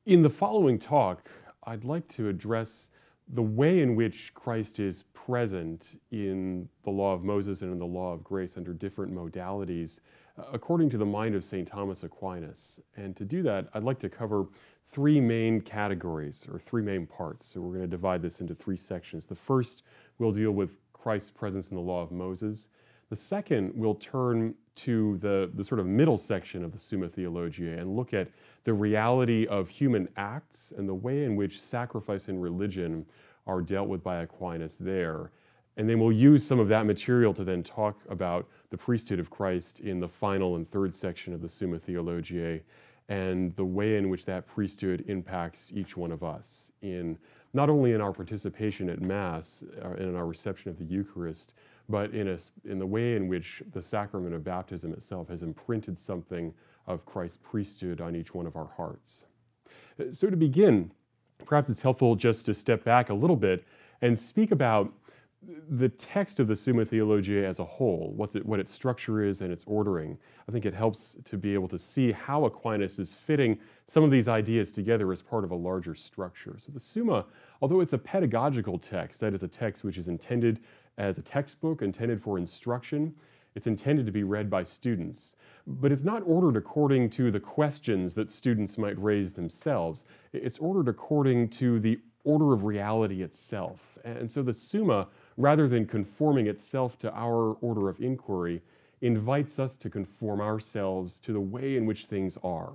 In the following talk, I'd like to address the way in which Christ is present in the law of Moses and in the law of grace under different modalities, according to the mind of St. Thomas Aquinas. And to do that, I'd like to cover three main categories, or three main parts. So we're going to divide this into three sections. The first will deal with Christ's presence in the law of Moses. The second will turn to the sort of middle section of the Summa Theologiae and look at the reality of human acts and the way in which sacrifice and religion are dealt with by Aquinas there. And then we'll use some of that material to then talk about the priesthood of Christ in the final and third section of the Summa Theologiae and the way in which that priesthood impacts each one of us in not only in our participation at Mass and in our reception of the Eucharist, but in the way in which the sacrament of baptism itself has imprinted something of Christ's priesthood on each one of our hearts. So to begin, perhaps it's helpful just to step back a little bit and speak about the text of the Summa Theologiae as a whole, what its structure is and its ordering. I think it helps to be able to see how Aquinas is fitting some of these ideas together as part of a larger structure. So the Summa, although it's a pedagogical text, that is a text which is intended as a textbook, intended for instruction, it's intended to be read by students, but it's not ordered according to the questions that students might raise themselves. It's ordered according to the order of reality itself. And so the Summa, rather than conforming itself to our order of inquiry, invites us to conform ourselves to the way in which things are,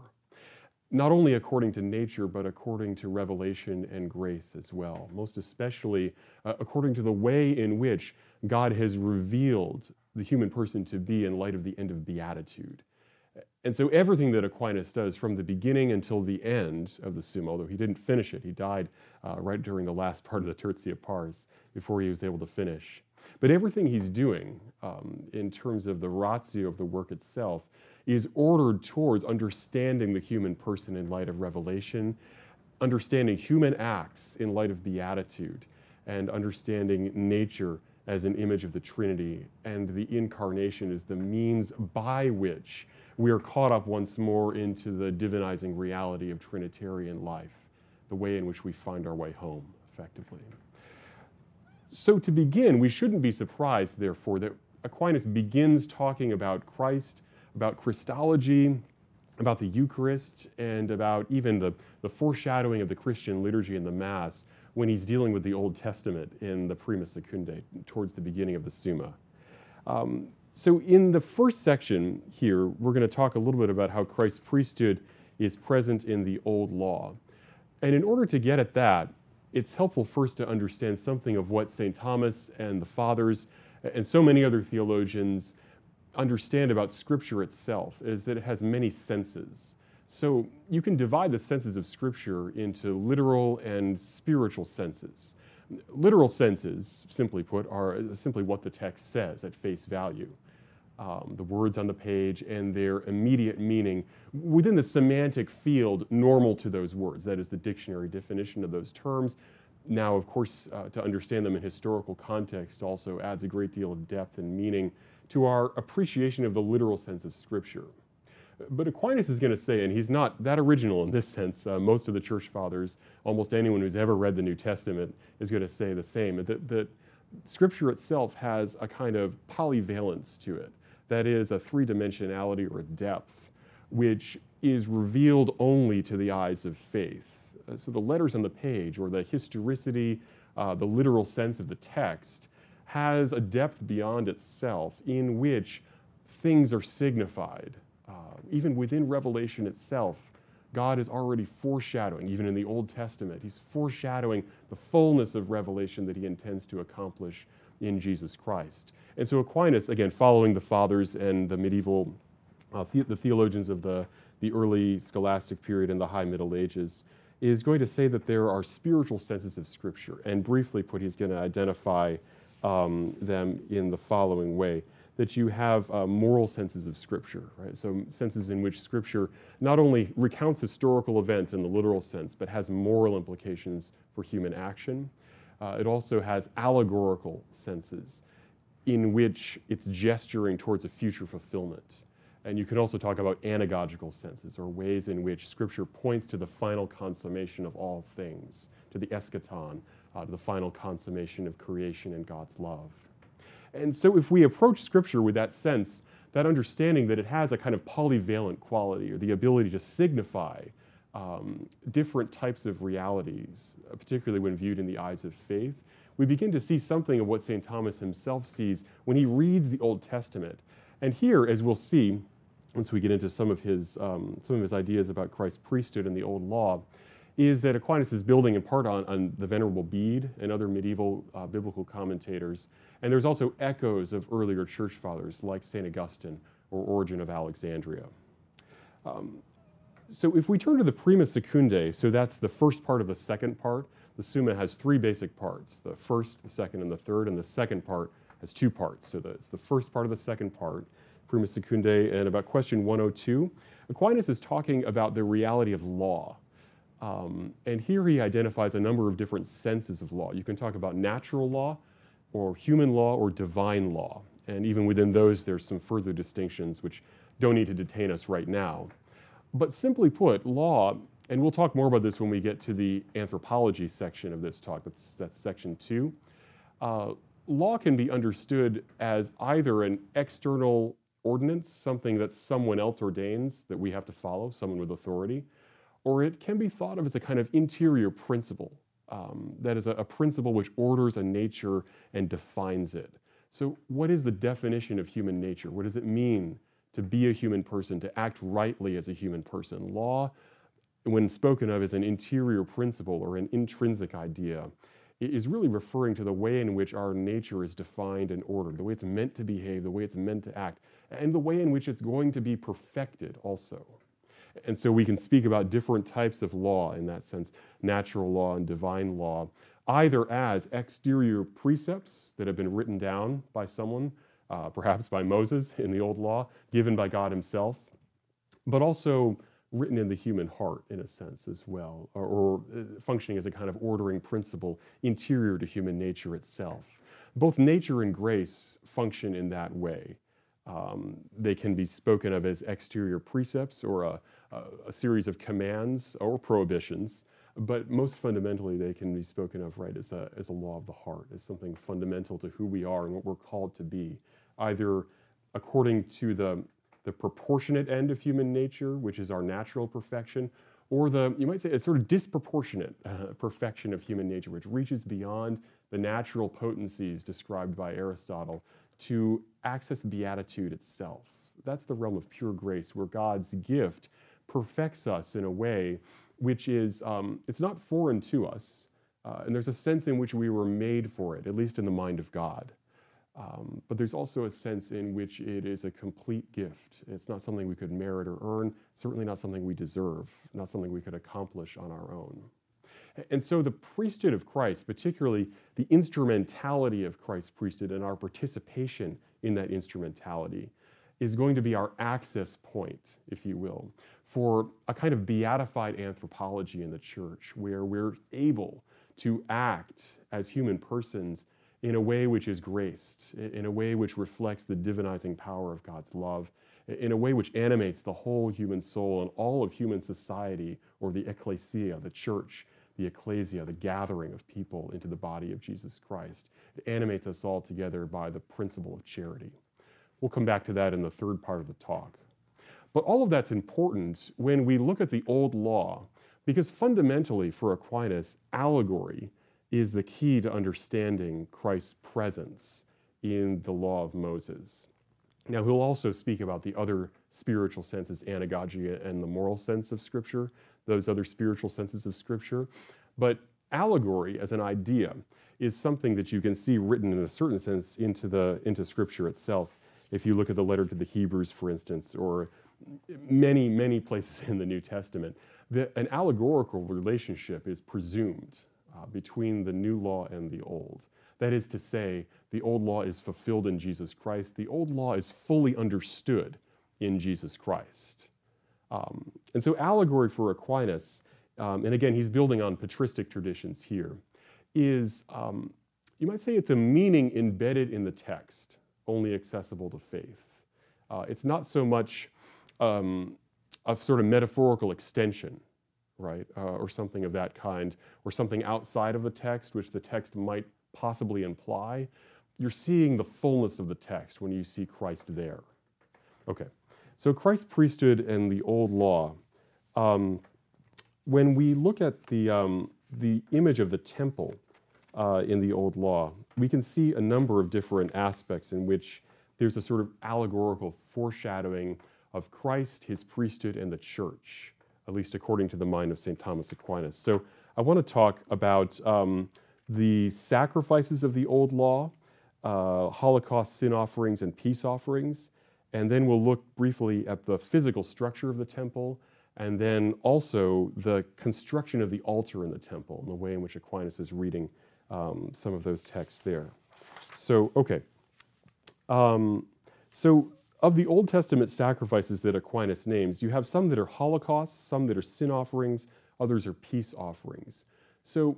not only according to nature, but according to revelation and grace as well, most especially according to the way in which God has revealed the human person to be in light of the end of beatitude. And so everything that Aquinas does from the beginning until the end of the Summa, although he didn't finish it, he died right during the last part of the Tertia Pars before he was able to finish. But everything he's doing in terms of the ratio of the work itself is ordered towards understanding the human person in light of revelation, understanding human acts in light of beatitude, and understanding nature as an image of the Trinity, and the incarnation is the means by which we are caught up once more into the divinizing reality of Trinitarian life, the way in which we find our way home, effectively. So to begin, we shouldn't be surprised, therefore, that Aquinas begins talking about Christ, about Christology, about the Eucharist, and about even the foreshadowing of the Christian liturgy in the Mass when he's dealing with the Old Testament in the Prima Secundae, towards the beginning of the Summa. So in the first section here, we're going to talk a little bit about how Christ's priesthood is present in the Old Law. And in order to get at that, it's helpful first to understand something of what St. Thomas and the Fathers and so many other theologians understand about Scripture itself, is that it has many senses. So you can divide the senses of Scripture into literal and spiritual senses. Literal senses, simply put, are simply what the text says at face value. The words on the page and their immediate meaning within the semantic field normal to those words. That is the dictionary definition of those terms. Now, of course, to understand them in historical context also adds a great deal of depth and meaning to our appreciation of the literal sense of Scripture. But Aquinas is going to say, and he's not that original in this sense, most of the Church Fathers, almost anyone who's ever read the New Testament is going to say the same, that Scripture itself has a kind of polyvalence to it. That is a three-dimensionality or a depth, which is revealed only to the eyes of faith. So the letters on the page, or the historicity, the literal sense of the text, has a depth beyond itself in which things are signified. Even within Revelation itself, God is already foreshadowing, even in the Old Testament, he's foreshadowing the fullness of revelation that he intends to accomplish in Jesus Christ. And so Aquinas, again, following the Fathers and the medieval, the theologians of the early scholastic period and the High Middle Ages, is going to say that there are spiritual senses of Scripture. And briefly put, he's going to identify them in the following way. That you have moral senses of Scripture, right? So senses in which Scripture not only recounts historical events in the literal sense, but has moral implications for human action. It also has allegorical senses in which it's gesturing towards a future fulfillment. And you can also talk about anagogical senses, or ways in which Scripture points to the final consummation of all things, to the eschaton, to the final consummation of creation and God's love. And so if we approach Scripture with that sense, that understanding that it has a kind of polyvalent quality, or the ability to signify different types of realities, particularly when viewed in the eyes of faith, we begin to see something of what St. Thomas himself sees when he reads the Old Testament. And here, as we'll see, once we get into some of his ideas about Christ's priesthood and the Old Law, is that Aquinas is building in part on the Venerable Bede and other medieval biblical commentators. And there's also echoes of earlier church fathers like St. Augustine or Origen of Alexandria. So if we turn to the Prima Secundae, so that's the first part of the second part. The Summa has three basic parts, the first, the second, and the third, and the second part has two parts. So it's the first part of the second part, Prima Secundae, and about question 102, Aquinas is talking about the reality of law. And here he identifies a number of different senses of law. You can talk about natural law, or human law, or divine law. And even within those, there's some further distinctions which don't need to detain us right now. But simply put, law, and we'll talk more about this when we get to the anthropology section of this talk, that's section 2. Law can be understood as either an external ordinance, something that someone else ordains that we have to follow, someone with authority, or it can be thought of as a kind of interior principle, that is a principle which orders a nature and defines it. So what is the definition of human nature? What does it mean to be a human person, to act rightly as a human person? Law, when spoken of as an interior principle or an intrinsic idea, is really referring to the way in which our nature is defined and ordered, the way it's meant to behave, the way it's meant to act, and the way in which it's going to be perfected also. And so we can speak about different types of law in that sense, natural law and divine law, either as exterior precepts that have been written down by someone, perhaps by Moses in the Old Law, given by God himself, but also written in the human heart in a sense as well, or functioning as a kind of ordering principle interior to human nature itself. Both nature and grace function in that way. They can be spoken of as exterior precepts or a series of commands or prohibitions, but most fundamentally they can be spoken of as a law of the heart, as something fundamental to who we are and what we're called to be, either according to the proportionate end of human nature, which is our natural perfection, or you might say, a sort of disproportionate perfection of human nature, which reaches beyond the natural potencies described by Aristotle to access beatitude itself. That's the realm of pure grace, where God's gift perfects us in a way which is, it's not foreign to us, and there's a sense in which we were made for it, at least in the mind of God. But there's also a sense in which it is a complete gift. It's not something we could merit or earn, certainly not something we deserve, not something we could accomplish on our own. And so the priesthood of Christ, particularly the instrumentality of Christ's priesthood and our participation in that instrumentality, is going to be our access point, if you will, for a kind of beatified anthropology in the church, where we're able to act as human persons in a way which is graced, in a way which reflects the divinizing power of God's love, in a way which animates the whole human soul and all of human society, or the ecclesia, the church, the ecclesia, the gathering of people into the body of Jesus Christ. It animates us all together by the principle of charity. We'll come back to that in the third part of the talk. But all of that's important when we look at the Old Law, because fundamentally for Aquinas, allegory is the key to understanding Christ's presence in the law of Moses. Now, he'll also speak about the other spiritual senses, anagogia and the moral sense of Scripture, those other spiritual senses of Scripture. But allegory as an idea is something that you can see written in a certain sense into Scripture itself. If you look at the letter to the Hebrews, for instance, or many, many places in the New Testament, an allegorical relationship is presumed between the new law and the old. That is to say, the old law is fulfilled in Jesus Christ. The old law is fully understood in Jesus Christ. And so allegory for Aquinas, and again, he's building on patristic traditions here, is, you might say it's a meaning embedded in the text, only accessible to faith. It's not so much a sort of metaphorical extension, right? Or something of that kind, or something outside of the text, which the text might possibly imply. You're seeing the fullness of the text when you see Christ there. Okay, so Christ's priesthood and the old law. When we look at the image of the temple in the old law, we can see a number of different aspects in which there's a sort of allegorical foreshadowing of Christ, his priesthood, and the church, at least according to the mind of St. Thomas Aquinas. So I want to talk about the sacrifices of the old law, Holocaust sin offerings and peace offerings, and then we'll look briefly at the physical structure of the temple, and then also the construction of the altar in the temple, and the way in which Aquinas is reading some of those texts there. So, okay. So of the Old Testament sacrifices that Aquinas names, you have some that are holocausts, some that are sin offerings, others are peace offerings. So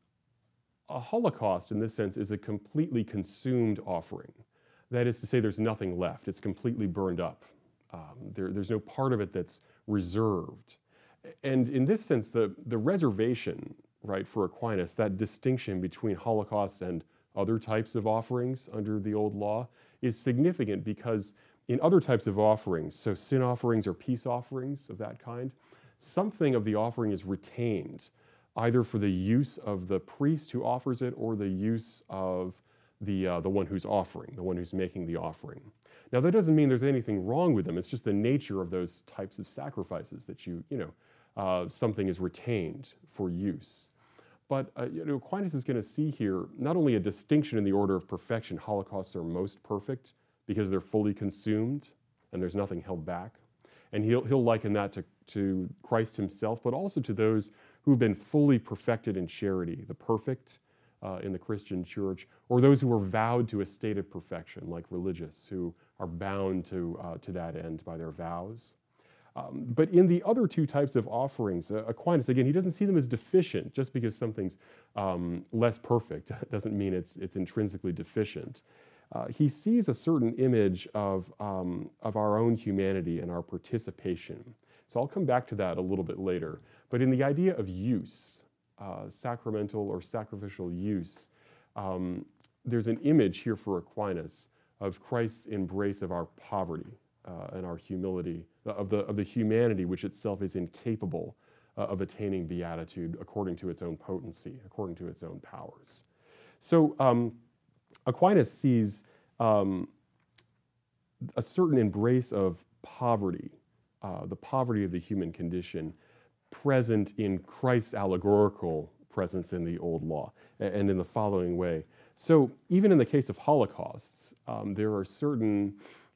a holocaust, in this sense, is a completely consumed offering. That is to say, there's nothing left. It's completely burned up. There's no part of it that's reserved. And in this sense, the reservation, right, for Aquinas, that distinction between holocausts and other types of offerings under the old law, is significant because in other types of offerings, so sin offerings or peace offerings of that kind, something of the offering is retained, either for the use of the priest who offers it or the use of the one who's offering, the one who's making the offering. Now, that doesn't mean there's anything wrong with them. It's just the nature of those types of sacrifices that something is retained for use. But Aquinas is going to see here not only a distinction in the order of perfection. Holocausts are most perfect because they're fully consumed and there's nothing held back. And he'll liken that to Christ himself, but also to those who've been fully perfected in charity, the perfect in the Christian church, or those who are vowed to a state of perfection, like religious, who are bound to that end by their vows. But in the other two types of offerings, Aquinas, again, he doesn't see them as deficient. Just because something's less perfect doesn't mean it's intrinsically deficient. He sees a certain image of our own humanity and our participation. So I'll come back to that a little bit later. But in the idea of use, sacramental or sacrificial use, there's an image here for Aquinas of Christ's embrace of our poverty and our humility, of the humanity which itself is incapable of attaining beatitude according to its own potency, according to its own powers. So Aquinas sees a certain embrace of poverty, the poverty of the human condition, present in Christ's allegorical presence in the old law, and in the following way. So even in the case of holocausts, there are certain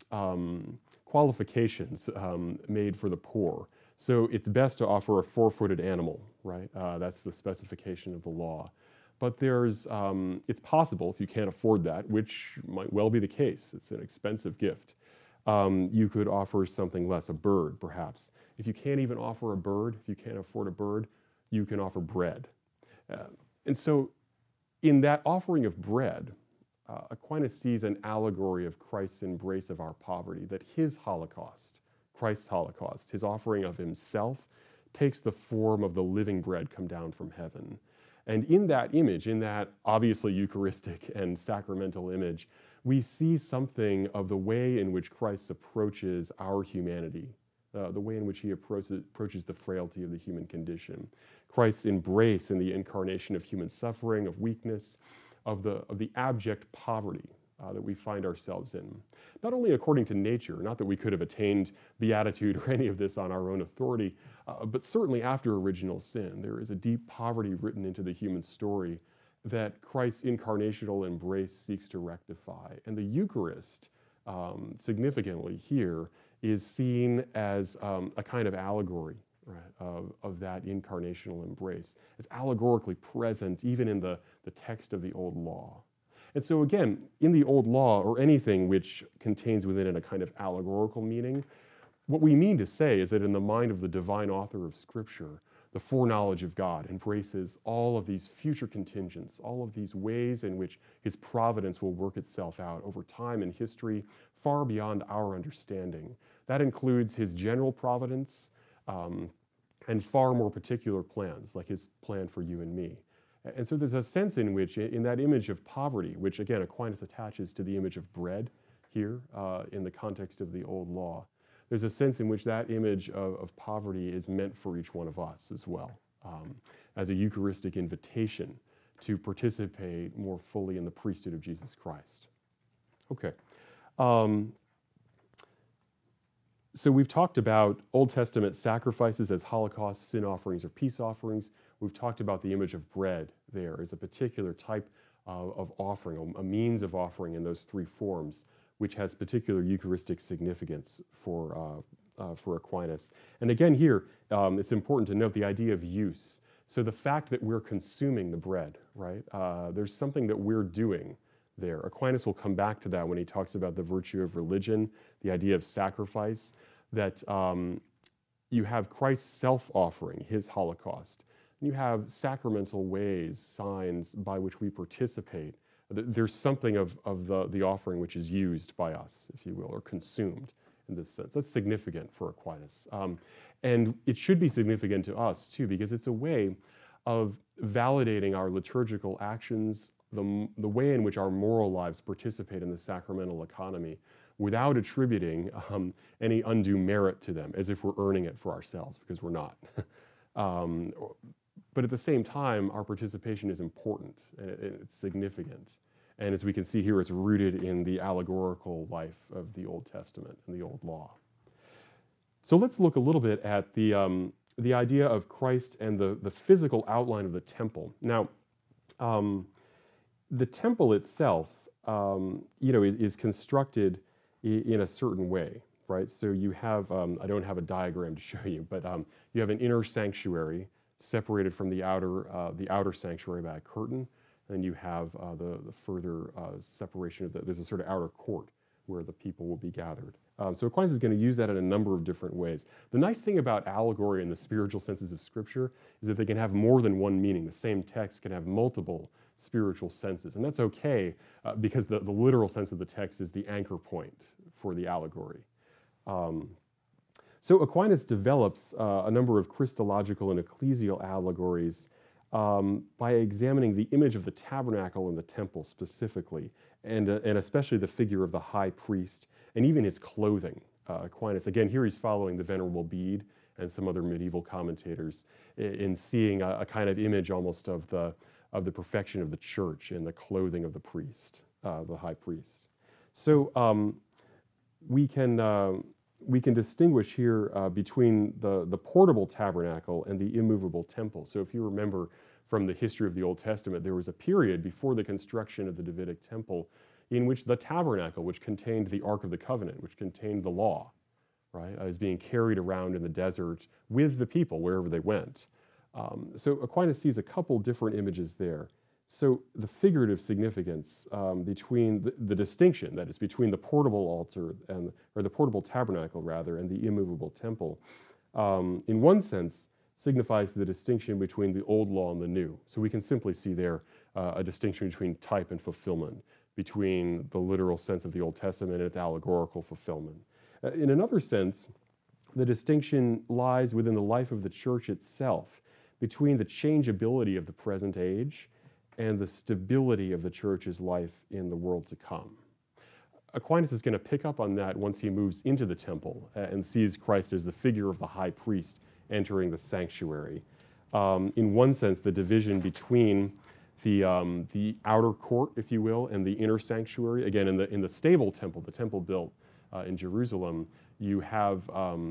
qualifications made for the poor. So it's best to offer a 4-footed animal, right? That's the specification of the law. But it's possible, if you can't afford that, which might well be the case, it's an expensive gift, you could offer something less, a bird perhaps. If you can't even offer a bird, if you can't afford a bird, you can offer bread. And so in that offering of bread, Aquinas sees an allegory of Christ's embrace of our poverty, that his Holocaust, Christ's Holocaust, his offering of himself, takes the form of the living bread come down from heaven. And in that image, in that obviously Eucharistic and sacramental image, we see something of the way in which Christ approaches our humanity, the way in which he approaches the frailty of the human condition. Christ's embrace in the incarnation of human suffering, of weakness, of the abject poverty that we find ourselves in. Not only according to nature, not that we could have attained beatitude or any of this on our own authority, but certainly after original sin, there is a deep poverty written into the human story that Christ's incarnational embrace seeks to rectify. And the Eucharist, significantly here, is seen as a kind of allegory, right, of that incarnational embrace. It's allegorically present even in the text of the Old Law. And so again, in the Old Law, or anything which contains within it a kind of allegorical meaning, what we mean to say is that in the mind of the divine author of Scripture, the foreknowledge of God embraces all of these future contingents, all of these ways in which his providence will work itself out over time and history far beyond our understanding. That includes his general providence and far more particular plans, like his plan for you and me. And so there's a sense in which, in that image of poverty, which again Aquinas attaches to the image of bread here in the context of the Old Law, there's a sense in which that image of poverty is meant for each one of us as well, as a Eucharistic invitation to participate more fully in the priesthood of Jesus Christ. Okay. So we've talked about Old Testament sacrifices as holocausts, sin offerings, or peace offerings. We've talked about the image of bread there as a particular type of offering, a means of offering in those three forms, which has particular Eucharistic significance for Aquinas. And again here, it's important to note the idea of use. So the fact that we're consuming the bread, right? There's something that we're doing there. Aquinas will come back to that when he talks about the virtue of religion, the idea of sacrifice, that you have Christ's self-offering, his Holocaust. And you have sacramental ways, signs by which we participate. There's something of the offering which is used by us, if you will, or consumed in this sense. That's significant for Aquinas. And it should be significant to us too, because it's a way of validating our liturgical actions, the way in which our moral lives participate in the sacramental economy without attributing any undue merit to them, as if we're earning it for ourselves, because we're not. But at the same time, our participation is important, and it's significant. And as we can see here, it's rooted in the allegorical life of the Old Testament and the Old Law. So let's look a little bit at the idea of Christ and the physical outline of the temple. Now, the temple itself, is constructed in a certain way, right? So you have, I don't have a diagram to show you, but you have an inner sanctuary separated from the outer sanctuary by a curtain, and you have the further separation of there's a sort of outer court where the people will be gathered. So Aquinas is going to use that in a number of different ways. The nice thing about allegory and the spiritual senses of Scripture is that they can have more than one meaning. The same text can have multiple spiritual senses, and that's okay because the literal sense of the text is the anchor point for the allegory. So Aquinas develops a number of Christological and ecclesial allegories by examining the image of the tabernacle and the temple specifically, and especially the figure of the high priest and even his clothing. Aquinas, again, here he's following the Venerable Bede and some other medieval commentators in seeing a kind of image almost of the perfection of the church in the clothing of the priest, the high priest. So we can distinguish here between the portable tabernacle and the immovable temple. So if you remember from the history of the Old Testament, there was a period before the construction of the Davidic temple in which the tabernacle, which contained the Ark of the Covenant, which contained the law, right, is being carried around in the desert with the people wherever they went. So Aquinas sees a couple different images there. So the figurative significance between the distinction, that is, between the portable altar or the portable tabernacle rather, and the immovable temple, in one sense signifies the distinction between the old law and the new. So we can simply see there a distinction between type and fulfillment, between the literal sense of the Old Testament and its allegorical fulfillment. In another sense, the distinction lies within the life of the church itself, between the changeability of the present age and the stability of the church's life in the world to come. Aquinas is going to pick up on that once he moves into the temple and sees Christ as the figure of the high priest entering the sanctuary. In one sense, the division between the outer court, if you will, and the inner sanctuary. Again, in the stable temple, the temple built in Jerusalem, you have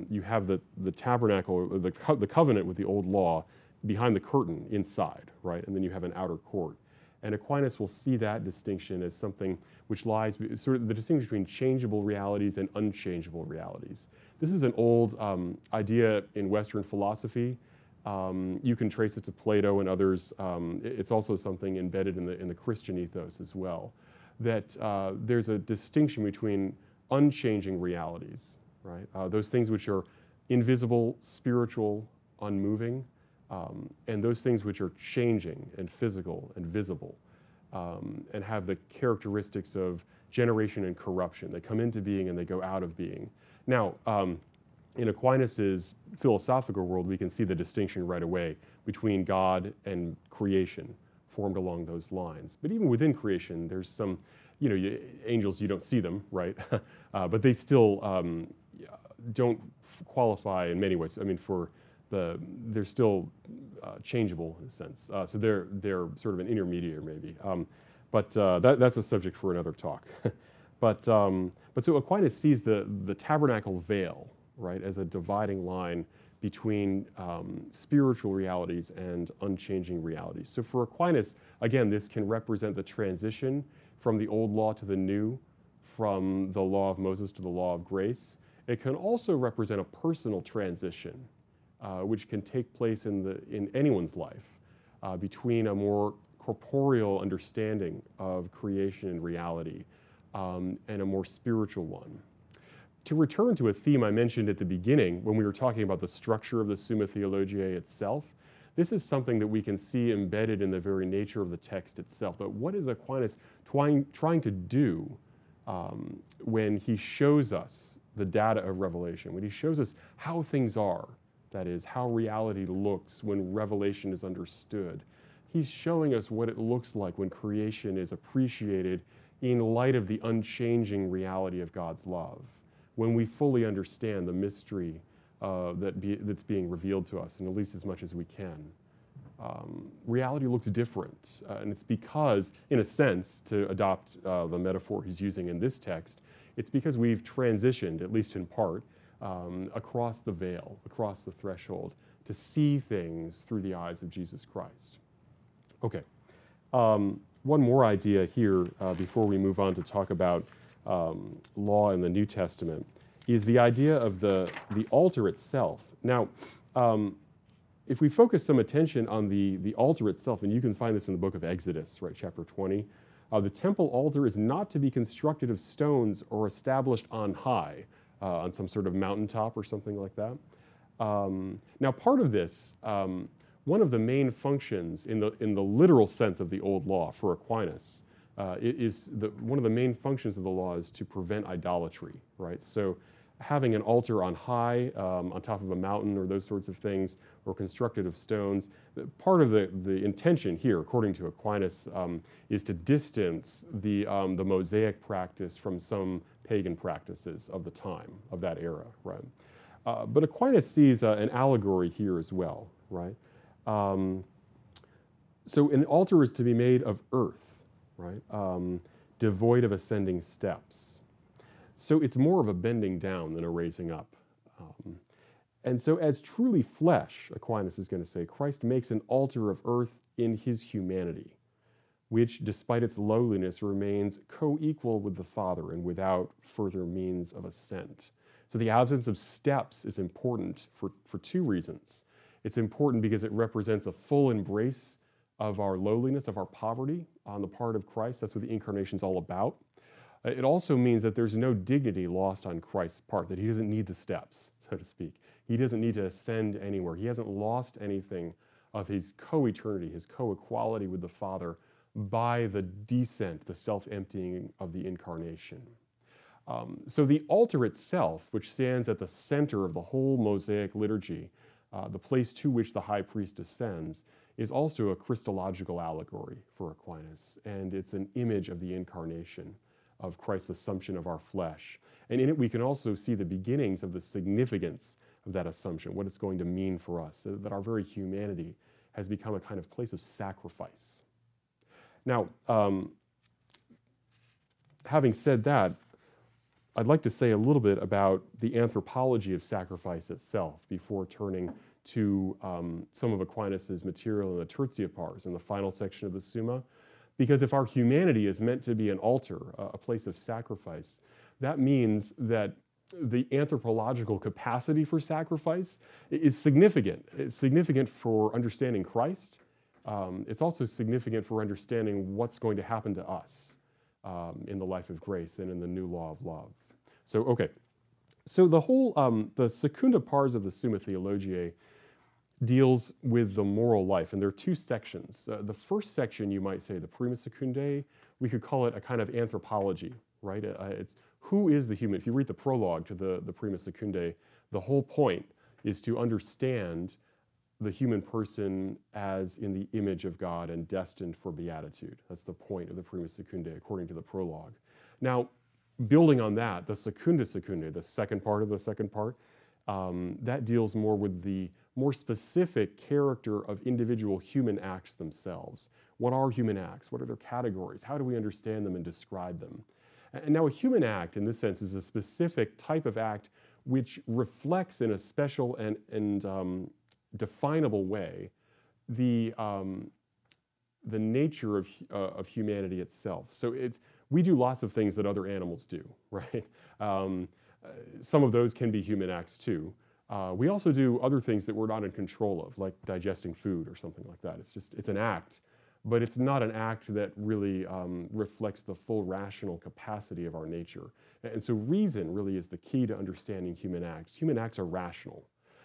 the tabernacle, the covenant with the old law behind the curtain inside, right? And then you have an outer court. And Aquinas will see that distinction as something which lies, sort of the distinction between changeable realities and unchangeable realities. This is an old idea in Western philosophy. You can trace it to Plato and others. It's also something embedded in the Christian ethos as well, that there's a distinction between unchanging realities, right? Those things which are invisible, spiritual, unmoving, and those things which are changing and physical and visible, and have the characteristics of generation and corruption. They come into being and they go out of being. Now, in Aquinas's philosophical world, we can see the distinction right away between God and creation formed along those lines. But even within creation, there's some, angels, you don't see them, right? But they still don't qualify in many ways. I mean, they're still changeable in a sense. So they're sort of an intermediary maybe. But that's a subject for another talk. But so Aquinas sees the tabernacle veil, right, as a dividing line between spiritual realities and unchanging realities. So for Aquinas, again, this can represent the transition from the old law to the new, from the law of Moses to the law of grace. It can also represent a personal transition, which can take place in anyone's life between a more corporeal understanding of creation and reality and a more spiritual one. To return to a theme I mentioned at the beginning when we were talking about the structure of the Summa Theologiae itself, this is something that we can see embedded in the very nature of the text itself. But what is Aquinas trying to do when he shows us the data of revelation, when he shows us how things are, that is, how reality looks when revelation is understood? He's showing us what it looks like when creation is appreciated in light of the unchanging reality of God's love, when we fully understand the mystery that's being revealed to us, and at least as much as we can. Reality looks different, and it's because, in a sense, to adopt the metaphor he's using in this text, it's because we've transitioned, at least in part, across the veil, across the threshold, to see things through the eyes of Jesus Christ. Okay, one more idea here before we move on to talk about law in the New Testament is the idea of the altar itself. Now, if we focus some attention on the altar itself, and you can find this in the book of Exodus, right, chapter 20, the temple altar is not to be constructed of stones or established on high, on some sort of mountaintop or something like that. Now, part of this, one of the main functions in the literal sense of the old law for Aquinas one of the main functions of the law is to prevent idolatry, right? So having an altar on high, on top of a mountain or those sorts of things, or constructed of stones, part of the intention here, according to Aquinas, is to distance the Mosaic practice from some pagan practices of the time, of that era, right? But Aquinas sees an allegory here as well, right? So an altar is to be made of earth, right? Devoid of ascending steps. So it's more of a bending down than a raising up. And so as truly flesh, Aquinas is going to say, Christ makes an altar of earth in his humanity, which, despite its lowliness, remains co-equal with the Father and without further means of ascent. So the absence of steps is important for two reasons. It's important because it represents a full embrace of our lowliness, of our poverty on the part of Christ. That's what the incarnation's all about. It also means that there's no dignity lost on Christ's part, that he doesn't need the steps, so to speak. He doesn't need to ascend anywhere. He hasn't lost anything of his co-eternity, his co-equality with the Father by the descent, the self-emptying of the incarnation. So the altar itself, which stands at the center of the whole Mosaic liturgy, the place to which the high priest ascends, is also a Christological allegory for Aquinas, and it's an image of the incarnation, of Christ's assumption of our flesh. And in it we can also see the beginnings of the significance of that assumption, what it's going to mean for us, that our very humanity has become a kind of place of sacrifice. Now, having said that, I'd like to say a little bit about the anthropology of sacrifice itself before turning to some of Aquinas' material in the Tertia Pars, in the final section of the Summa. Because if our humanity is meant to be an altar, a place of sacrifice, that means that the anthropological capacity for sacrifice is significant. It's significant for understanding Christ. It's also significant for understanding what's going to happen to us in the life of grace and in the new law of love. So, okay. So the whole, the Secunda Pars of the Summa Theologiae deals with the moral life, and there are two sections. The first section, you might say, the Prima Secundae, we could call it a kind of anthropology, right? It's who is the human? If you read the prologue to the Prima Secundae, the whole point is to understand the human person as in the image of God and destined for beatitude. That's the point of the Prima Secundae, according to the prologue. Now, building on that, the Secunda Secundae, the second part of the second part, that deals more with the more specific character of individual human acts themselves. What are human acts? What are their categories? How do we understand them and describe them? And now a human act, in this sense, is a specific type of act which reflects in a special and definable way the nature of humanity itself. So we do lots of things that other animals do, right? Some of those can be human acts too. We also do other things that we're not in control of, like digesting food or something like that. It's an act, but it's not an act that really reflects the full rational capacity of our nature. And so reason really is the key to understanding human acts. Human acts are rational.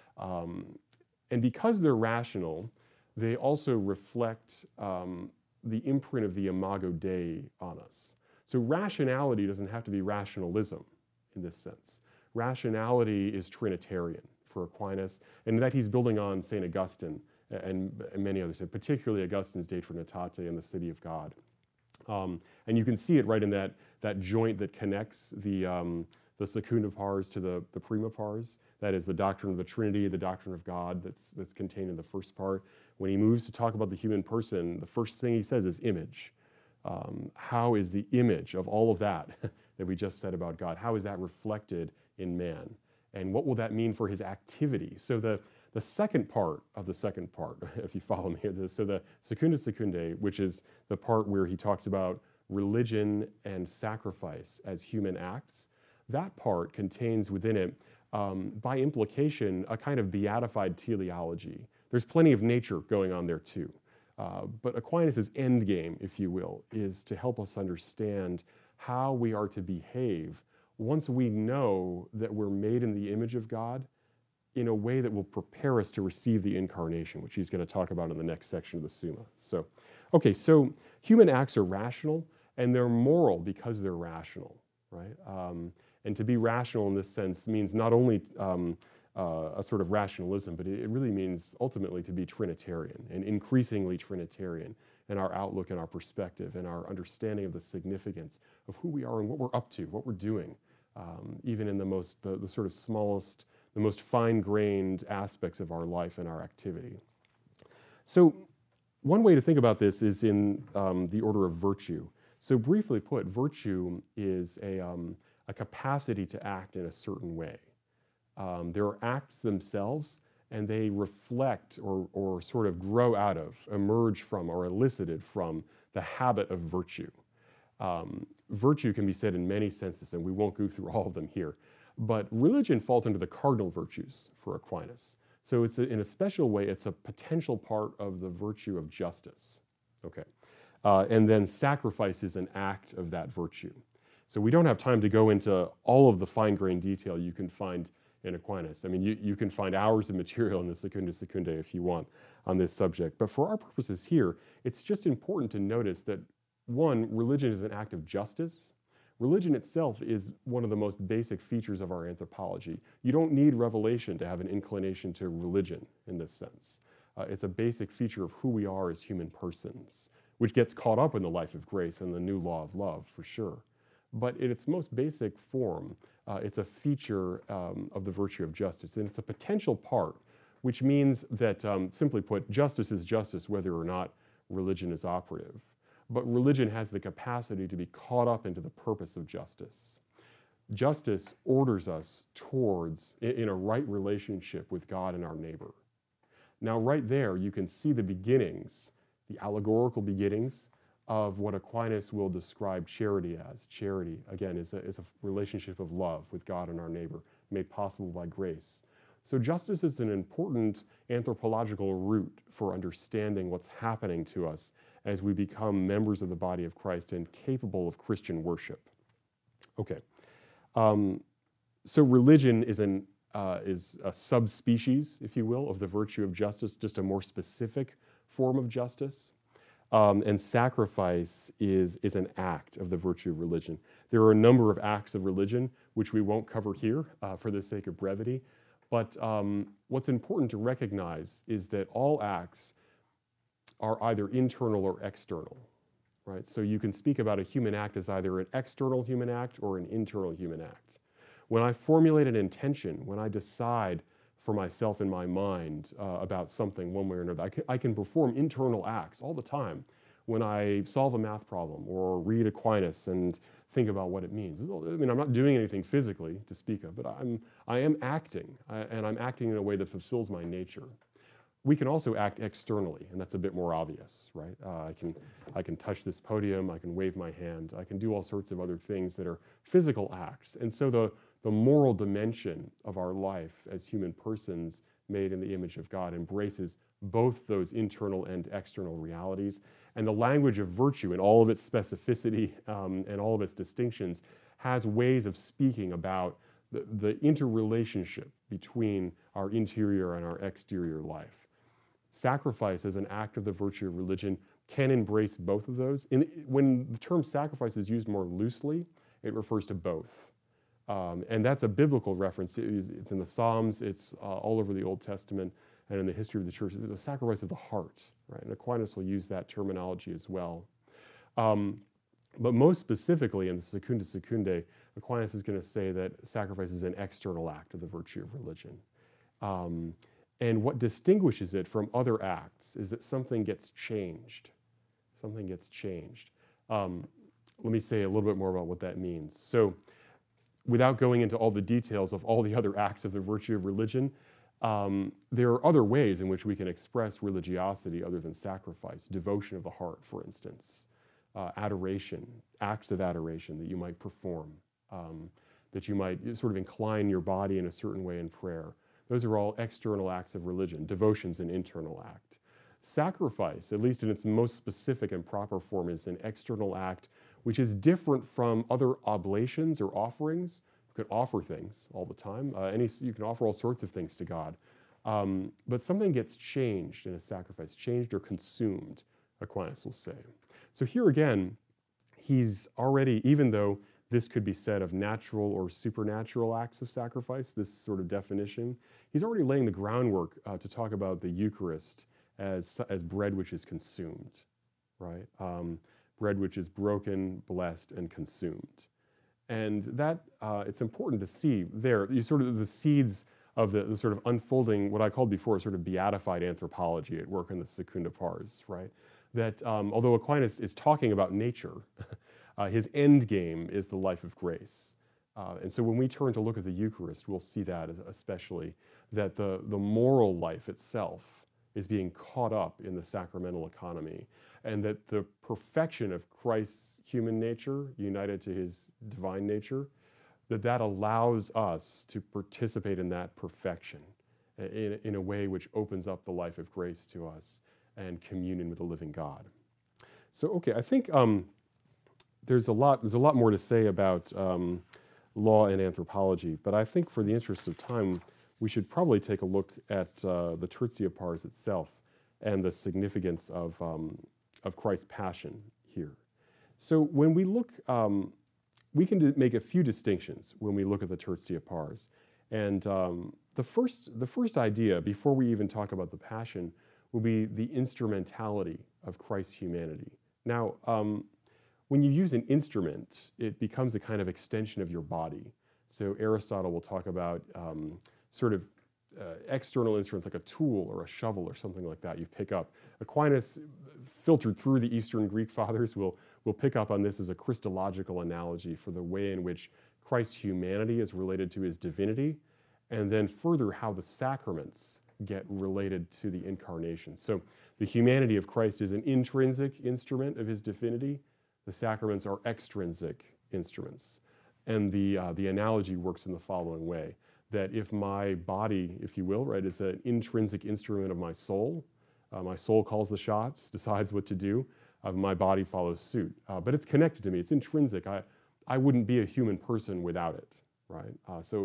And because they're rational, they also reflect the imprint of the imago Dei on us. So rationality doesn't have to be rationalism in this sense. Rationality is Trinitarian for Aquinas, and that he's building on St. Augustine and many others, and particularly Augustine's De Trinitate and the City of God. And you can see it right in that joint that connects the secunda pars to the prima pars. That is the doctrine of the Trinity, the doctrine of God that's contained in the first part. When he moves to talk about the human person, the first thing he says is image. How is the image of all of that that we just said about God, how is that reflected in man? And what will that mean for his activity? So the second part of the second part, if you follow me here, so the Secunda Secundae, which is the part where he talks about religion and sacrifice as human acts, that part contains within it, by implication, a kind of beatified teleology. There's plenty of nature going on there too. But Aquinas' end game, if you will, is to help us understand how we are to behave once we know that we're made in the image of God in a way that will prepare us to receive the incarnation, which he's going to talk about in the next section of the Summa. So, okay, so human acts are rational, and they're moral because they're rational, right? And to be rational in this sense means not only a sort of rationalism, but it really means ultimately to be Trinitarian and increasingly Trinitarian in our outlook and our perspective and our understanding of the significance of who we are and what we're up to, what we're doing, even in the sort of smallest, the most fine-grained aspects of our life and our activity. So one way to think about this is in the order of virtue. So briefly put, virtue is a capacity to act in a certain way. There are acts themselves, and they reflect or sort of grow out of, emerge from, or elicited from the habit of virtue. Virtue can be said in many senses, and we won't go through all of them here. But religion falls under the cardinal virtues for Aquinas. So in a special way, it's a potential part of the virtue of justice. Okay. And then sacrifice is an act of that virtue. So we don't have time to go into all of the fine-grained detail you can find in Aquinas. I mean, you can find hours of material in the Secunda Secundae if you want on this subject. But for our purposes here, it's just important to notice that, one, religion is an act of justice. Religion itself is one of the most basic features of our anthropology. You don't need revelation to have an inclination to religion in this sense. It's a basic feature of who we are as human persons, which gets caught up in the life of grace and the new law of love, for sure. But in its most basic form, it's a feature of the virtue of justice, and it's a potential part, which means that, simply put, justice is justice whether or not religion is operative. But religion has the capacity to be caught up into the purpose of justice. Justice orders us towards, in a right relationship with God and our neighbor. Now, right there, you can see the beginnings, the allegorical beginnings of what Aquinas will describe charity as. Charity, again, is a relationship of love with God and our neighbor, made possible by grace. So justice is an important anthropological route for understanding what's happening to us as we become members of the body of Christ and capable of Christian worship. Okay, so religion is an is a subspecies, if you will, of the virtue of justice, just a more specific form of justice. And sacrifice is an act of the virtue of religion. There are a number of acts of religion, which we won't cover here for the sake of brevity. But what's important to recognize is that all acts are either internal or external, right? So you can speak about a human act as either an external human act or an internal human act. When I formulate an intention, when I decide for myself in my mind about something one way or another, I can perform internal acts all the time. When I solve a math problem or read Aquinas and think about what it means. I mean, I'm not doing anything physically to speak of, but I am acting, and I'm acting in a way that fulfills my nature. We can also act externally, and that's a bit more obvious, right? I can touch this podium, I can wave my hand, I can do all sorts of other things that are physical acts. And so the moral dimension of our life as human persons made in the image of God embraces both those internal and external realities. And the language of virtue in all of its specificity and all of its distinctions has ways of speaking about the interrelationship between our interior and our exterior life. Sacrifice as an act of the virtue of religion can embrace both of those. When the term sacrifice is used more loosely, it refers to both. And that's a biblical reference. It's in the Psalms, it's all over the Old Testament, and in the history of the church. It's a sacrifice of the heart, right? And Aquinas will use that terminology as well. But most specifically in the Secunda Secundae, Aquinas is going to say that sacrifice is an external act of the virtue of religion. And what distinguishes it from other acts is that something gets changed. Something gets changed. Let me say a little bit more about what that means. So, without going into all the details of all the other acts of the virtue of religion, there are other ways in which we can express religiosity other than sacrifice. Devotion of the heart, for instance. Adoration, acts of adoration that you might perform, that you might sort of incline your body in a certain way in prayer. Those are all external acts of religion. Devotion's an internal act. Sacrifice, at least in its most specific and proper form, is an external act which is different from other oblations or offerings. You can offer things all the time. You can offer all sorts of things to God. But something gets changed in a sacrifice, changed or consumed, Aquinas will say. So here again, he's already, even though this could be said of natural or supernatural acts of sacrifice, this sort of definition, he's already laying the groundwork to talk about the Eucharist as bread which is consumed, right? Bread which is broken, blessed, and consumed. And that, it's important to see there, you sort of the seeds of the sort of unfolding, what I called before, sort of beatified anthropology at work in the Secunda Pars, right? That although Aquinas is talking about nature, his end game is the life of grace. And so when we turn to look at the Eucharist, we'll see that especially, that the moral life itself is being caught up in the sacramental economy, and that the perfection of Christ's human nature, united to his divine nature, that allows us to participate in that perfection in a way which opens up the life of grace to us and communion with the living God. So, okay, I think there's a lot more to say about law and anthropology, but I think for the interest of time, we should probably take a look at the Tertia Pars itself and the significance of Christ's passion here. So when we look, we can make a few distinctions when we look at the Tertia Pars. And the first idea, before we even talk about the passion, will be the instrumentality of Christ's humanity. Now, when you use an instrument, it becomes a kind of extension of your body. So Aristotle will talk about sort of external instruments like a tool or a shovel or something like that you pick up. Aquinas, filtered through the Eastern Greek fathers, will pick up on this as a Christological analogy for the way in which Christ's humanity is related to his divinity, and then further how the sacraments get related to the incarnation. So the humanity of Christ is an intrinsic instrument of his divinity. The sacraments are extrinsic instruments. And the analogy works in the following way, that if my body, if you will, right, is an intrinsic instrument of my soul calls the shots, decides what to do, my body follows suit. But it's connected to me, it's intrinsic. I wouldn't be a human person without it, right?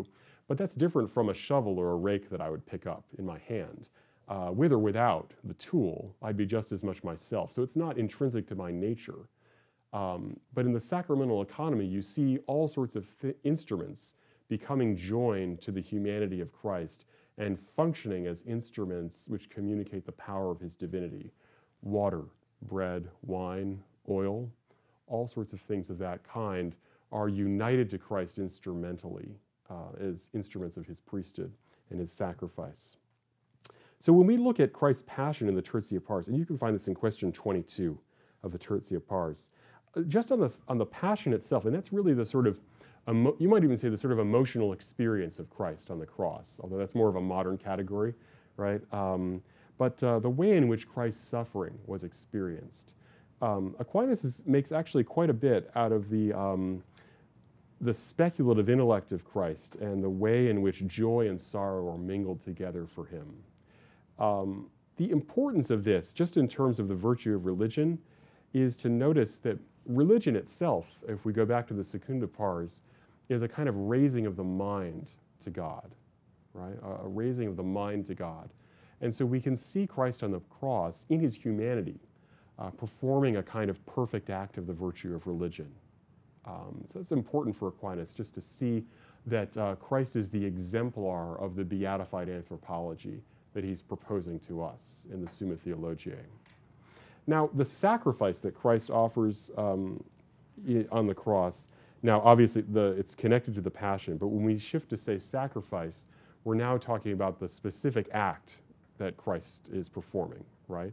But that's different from a shovel or a rake that I would pick up in my hand. With or without the tool, I'd be just as much myself. So it's not intrinsic to my nature. But in the sacramental economy, you see all sorts of instruments becoming joined to the humanity of Christ and functioning as instruments which communicate the power of his divinity. Water, bread, wine, oil, all sorts of things of that kind are united to Christ instrumentally as instruments of his priesthood and his sacrifice. So when we look at Christ's passion in the Tertia Pars, and you can find this in question 22 of the Tertia Pars, just on the passion itself, and that's really the sort of, you might even say the sort of emotional experience of Christ on the cross, although that's more of a modern category, right? But the way in which Christ's suffering was experienced. Aquinas makes actually quite a bit out of the speculative intellect of Christ and the way in which joy and sorrow are mingled together for him. The importance of this, just in terms of the virtue of religion, is to notice that religion itself, if we go back to the Secunda Pars, is a kind of raising of the mind to God, right? A raising of the mind to God. And so we can see Christ on the cross in his humanity, performing a kind of perfect act of the virtue of religion. So it's important for Aquinas just to see that Christ is the exemplar of the beatified anthropology that he's proposing to us in the Summa Theologiae. Now, the sacrifice that Christ offers on the cross, now obviously it's connected to the passion, but when we shift to say sacrifice, we're now talking about the specific act that Christ is performing, right?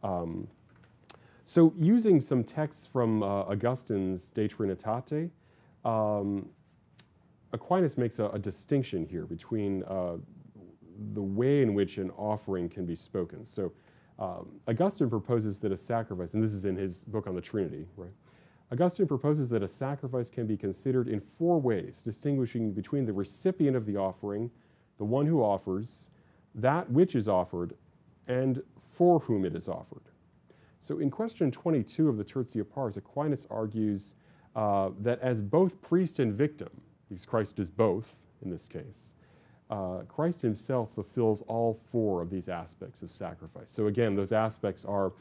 So using some texts from Augustine's De Trinitate, Aquinas makes a distinction here between the way in which an offering can be spoken. So Augustine proposes that a sacrifice, and this is in his book on the Trinity, right? Augustine proposes that a sacrifice can be considered in 4 ways, distinguishing between the recipient of the offering, the one who offers, that which is offered, and for whom it is offered. So in question 22 of the Tertia Pars, Aquinas argues that as both priest and victim, because Christ is both in this case, Christ himself fulfills all 4 of these aspects of sacrifice. So again, those aspects are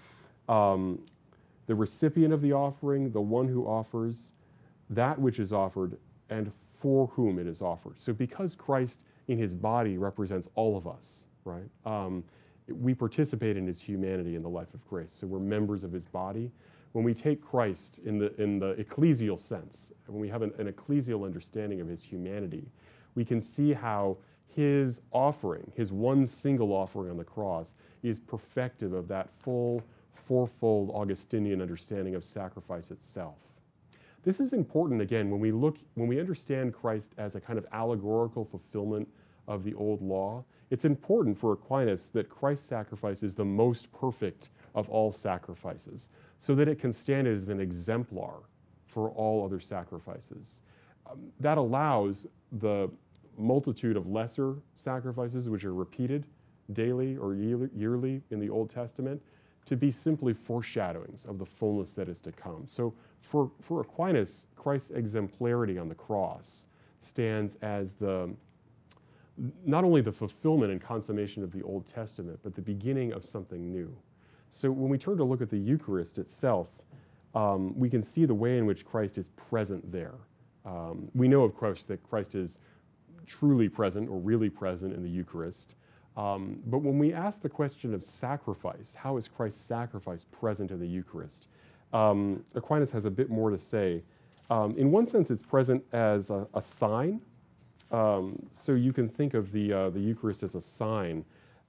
the recipient of the offering, the one who offers, that which is offered, and for whom it is offered. So because Christ in his body represents all of us, right? We participate in his humanity in the life of grace. So we're members of his body. When we take Christ in the ecclesial sense, when we have an ecclesial understanding of his humanity, we can see how his offering, his one single offering on the cross, is perfective of that full, 4-fold Augustinian understanding of sacrifice itself. This is important, again, when we understand Christ as a kind of allegorical fulfillment of the old law. It's important for Aquinas that Christ's sacrifice is the most perfect of all sacrifices, so that it can stand as an exemplar for all other sacrifices. That allows the multitude of lesser sacrifices, which are repeated daily or yearly in the Old Testament, to be simply foreshadowings of the fullness that is to come. So for Aquinas, Christ's exemplarity on the cross stands as not only the fulfillment and consummation of the Old Testament, but the beginning of something new. So when we turn to look at the Eucharist itself, we can see the way in which Christ is present there. We know, of course, that Christ is truly present or really present in the Eucharist. But when we ask the question of sacrifice, how is Christ's sacrifice present in the Eucharist? Aquinas has a bit more to say. In one sense, it's present as a sign. So you can think of the Eucharist as a sign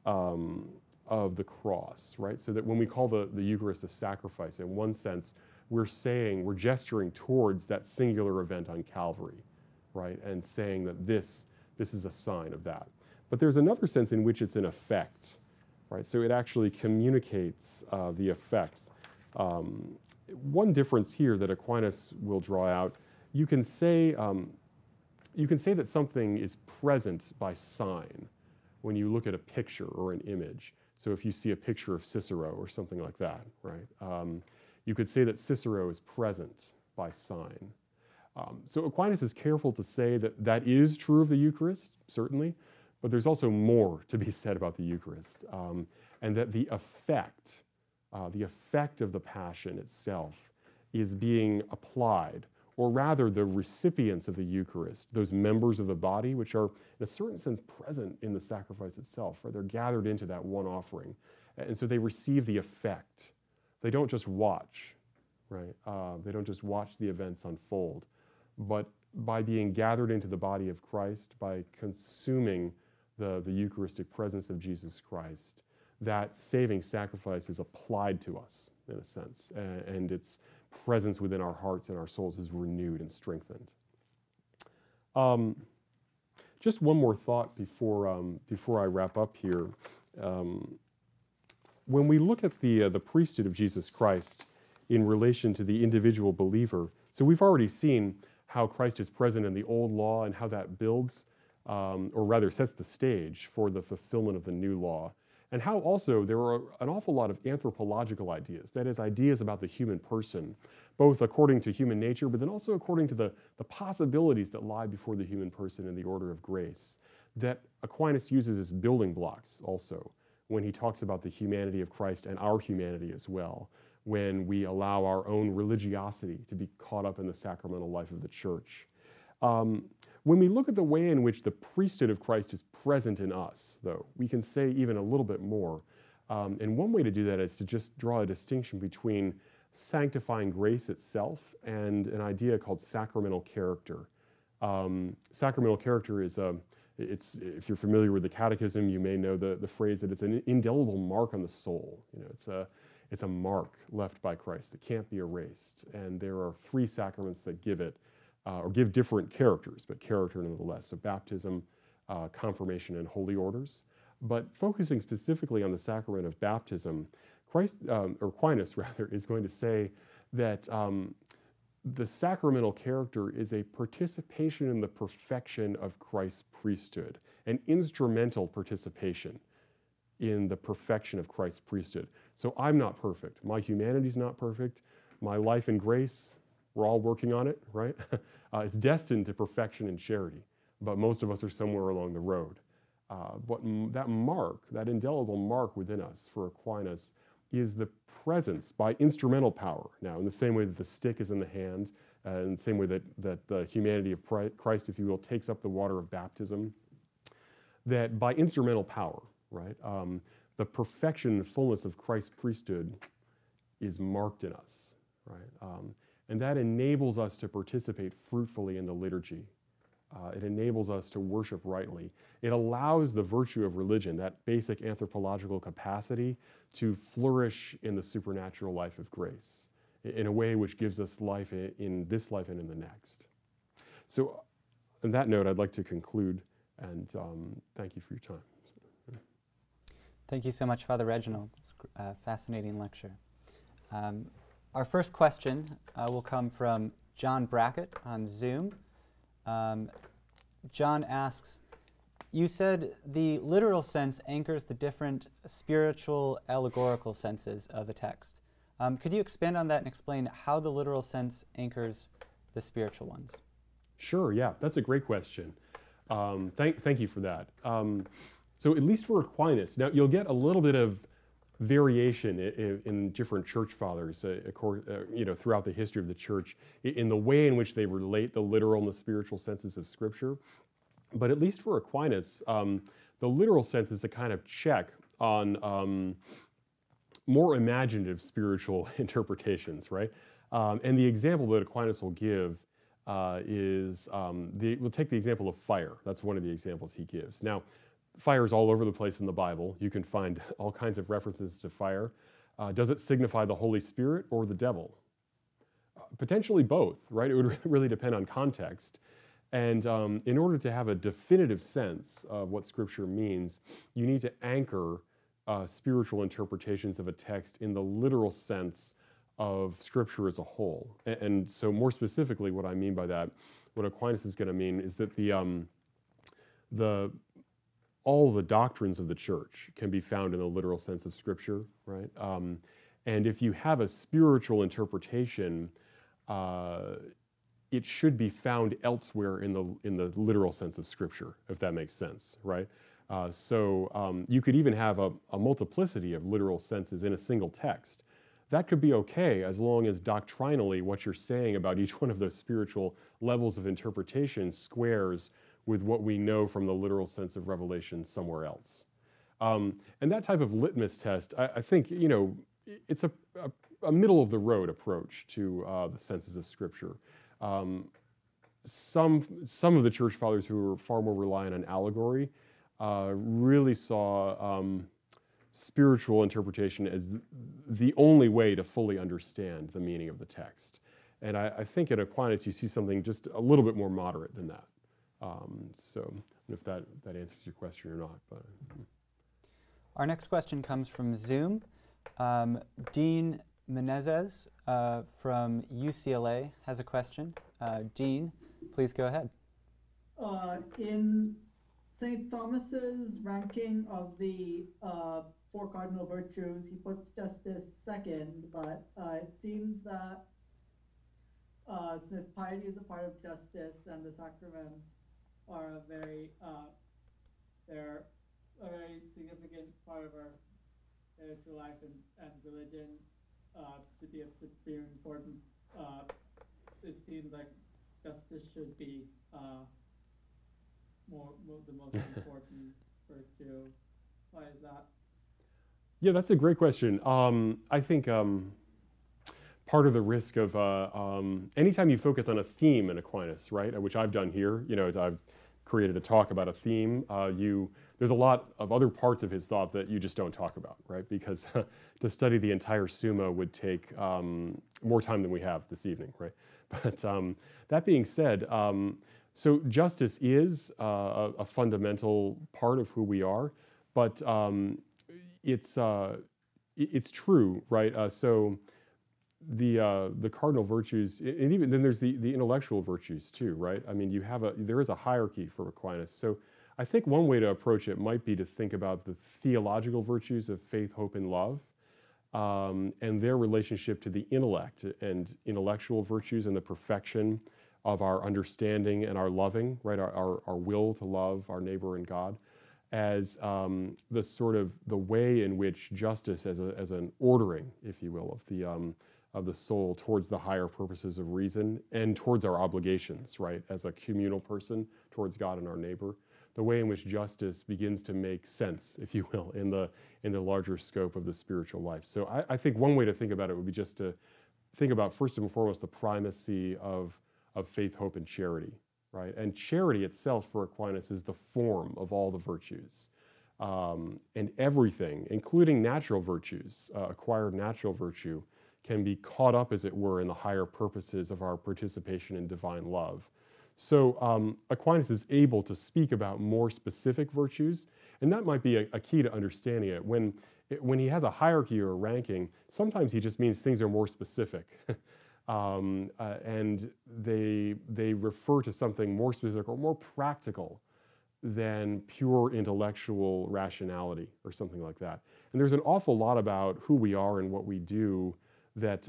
of the cross, right? So that when we call the Eucharist a sacrifice, in one sense, we're gesturing towards that singular event on Calvary, right? And saying that this is a sign of that. But there's another sense in which it's an effect, right? So it actually communicates the effects. One difference here that Aquinas will draw out, you can say that something is present by sign when you look at a picture or an image. So if you see a picture of Cicero or something like that, right? You could say that Cicero is present by sign. So Aquinas is careful to say that that is true of the Eucharist, certainly, but there's also more to be said about the Eucharist, and that the effect of the Passion itself is being applied, or rather the recipients of the Eucharist, those members of the body, which are in a certain sense present in the sacrifice itself, right? They're gathered into that one offering. And so they receive the effect. They don't just watch, right? They don't just watch the events unfold, but by being gathered into the body of Christ, by consuming the Eucharistic presence of Jesus Christ, that saving sacrifice is applied to us, in a sense, and its presence within our hearts and our souls is renewed and strengthened. Just one more thought before I wrap up here. When we look at the priesthood of Jesus Christ in relation to the individual believer, so we've already seen how Christ is present in the old law and how that builds, or rather sets the stage for the fulfillment of the new law. And how also there are an awful lot of anthropological ideas, that is, ideas about the human person, both according to human nature, but then also according to the possibilities that lie before the human person in the order of grace, that Aquinas uses as building blocks also when he talks about the humanity of Christ and our humanity as well, when we allow our own religiosity to be caught up in the sacramental life of the church. When we look at the way in which the priesthood of Christ is present in us, though, we can say even a little bit more. And one way to do that is to just draw a distinction between sanctifying grace itself and an idea called sacramental character. Sacramental character is if you're familiar with the Catechism, you may know the phrase that it's an indelible mark on the soul. You know, it's a mark left by Christ that can't be erased. And there are 3 sacraments that give it, or give different characters, but character nonetheless. So baptism, confirmation, and holy orders. But focusing specifically on the sacrament of baptism, Aquinas rather, is going to say that the sacramental character is a participation in the perfection of Christ's priesthood, an instrumental participation in the perfection of Christ's priesthood. So I'm not perfect. My humanity's not perfect. My life in grace, we're all working on it, right? It's destined to perfection and charity, but most of us are somewhere along the road. But that mark, that indelible mark within us for Aquinas, is the presence by instrumental power. Now, in the same way that the stick is in the hand, in the same way that the humanity of Christ, if you will, takes up the water of baptism, that by instrumental power, right, the perfection and fullness of Christ's priesthood is marked in us, right? And that enables us to participate fruitfully in the liturgy. It enables us to worship rightly. It allows the virtue of religion, that basic anthropological capacity, to flourish in the supernatural life of grace in a way which gives us life in this life and in the next. So on that note, I'd like to conclude, and thank you for your time. Thank you so much, Father Reginald. It's a fascinating lecture. Our first question will come from John Brackett on Zoom. John asks, you said the literal sense anchors the different spiritual allegorical senses of a text. Could you expand on that and explain how the literal sense anchors the spiritual ones? Sure, yeah, that's a great question. Thank you for that. So at least for Aquinas, now you'll get a little bit of variation in different church fathers, throughout the history of the church, in the way in which they relate the literal and the spiritual senses of Scripture. But at least for Aquinas, the literal sense is a kind of check on more imaginative spiritual interpretations, right? And the example that Aquinas will give we'll take the example of fire. That's one of the examples he gives. Now, fire is all over the place in the Bible. You can find all kinds of references to fire. Does it signify the Holy Spirit or the devil? Potentially both, right? It would really depend on context. And in order to have a definitive sense of what Scripture means, you need to anchor spiritual interpretations of a text in the literal sense of Scripture as a whole. And so more specifically, what I mean by that, what Aquinas is going to mean is that all the doctrines of the church can be found in the literal sense of Scripture, right? And if you have a spiritual interpretation, it should be found elsewhere in the literal sense of Scripture, if that makes sense, right? You could even have a multiplicity of literal senses in a single text. That could be okay as long as doctrinally what you're saying about each one of those spiritual levels of interpretation squares with what we know from the literal sense of revelation somewhere else. And that type of litmus test, I think, it's a middle of the road approach to the senses of Scripture. Some of the church fathers who were far more reliant on allegory really saw spiritual interpretation as the only way to fully understand the meaning of the text. And I think in Aquinas you see something just a little bit more moderate than that. So I don't know if that answers your question or not. But. Our next question comes from Zoom. Dean Menezes from UCLA has a question. Dean, please go ahead. In St. Thomas's ranking of the four cardinal virtues, he puts justice second, but it seems that since piety is a part of justice and the sacraments are they're a very significant part of our spiritual life and religion to be of supreme importance, it seems like justice should be the most important virtue. Why is that? Yeah, that's a great question. I think part of the risk of anytime you focus on a theme in Aquinas, right, which I've done here, I've created a talk about a theme, there's a lot of other parts of his thought that you just don't talk about, right? Because to study the entire Summa would take more time than we have this evening, right? But that being said, so justice is a fundamental part of who we are, but it's true, right? So the cardinal virtues, and even then there's the intellectual virtues too, right? I mean, there is a hierarchy for Aquinas. So I think one way to approach it might be to think about the theological virtues of faith, hope, and love, and their relationship to the intellect and intellectual virtues and the perfection of our understanding and our loving, right? Our will to love our neighbor and God, as the way in which justice as an ordering, if you will, of the soul towards the higher purposes of reason and towards our obligations, right? As a communal person towards God and our neighbor. The way in which justice begins to make sense, if you will, in the larger scope of the spiritual life. So I think one way to think about it would be just to think about first and foremost the primacy of faith, hope, and charity, right? And charity itself for Aquinas is the form of all the virtues. And everything, including natural virtues, acquired natural virtue, can be caught up, as it were, in the higher purposes of our participation in divine love. So Aquinas is able to speak about more specific virtues, and that might be a key to understanding it. When he has a hierarchy or a ranking, sometimes he just means things are more specific. And they refer to something more specific or more practical than pure intellectual rationality or something like that. And there's an awful lot about who we are and what we do that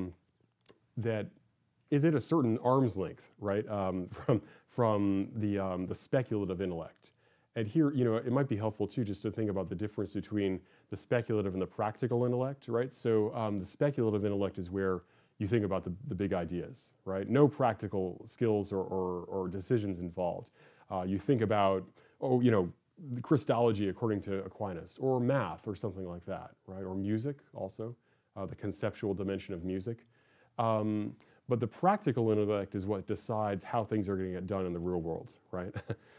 is at a certain arm's length, right, from the speculative intellect. And here, it might be helpful too just to think about the difference between the speculative and the practical intellect, right? So the speculative intellect is where you think about the big ideas, right? No practical skills or decisions involved. You think about, Christology according to Aquinas, or math or something like that, right? Or music also, the conceptual dimension of music. But the practical intellect is what decides how things are going to get done in the real world, right?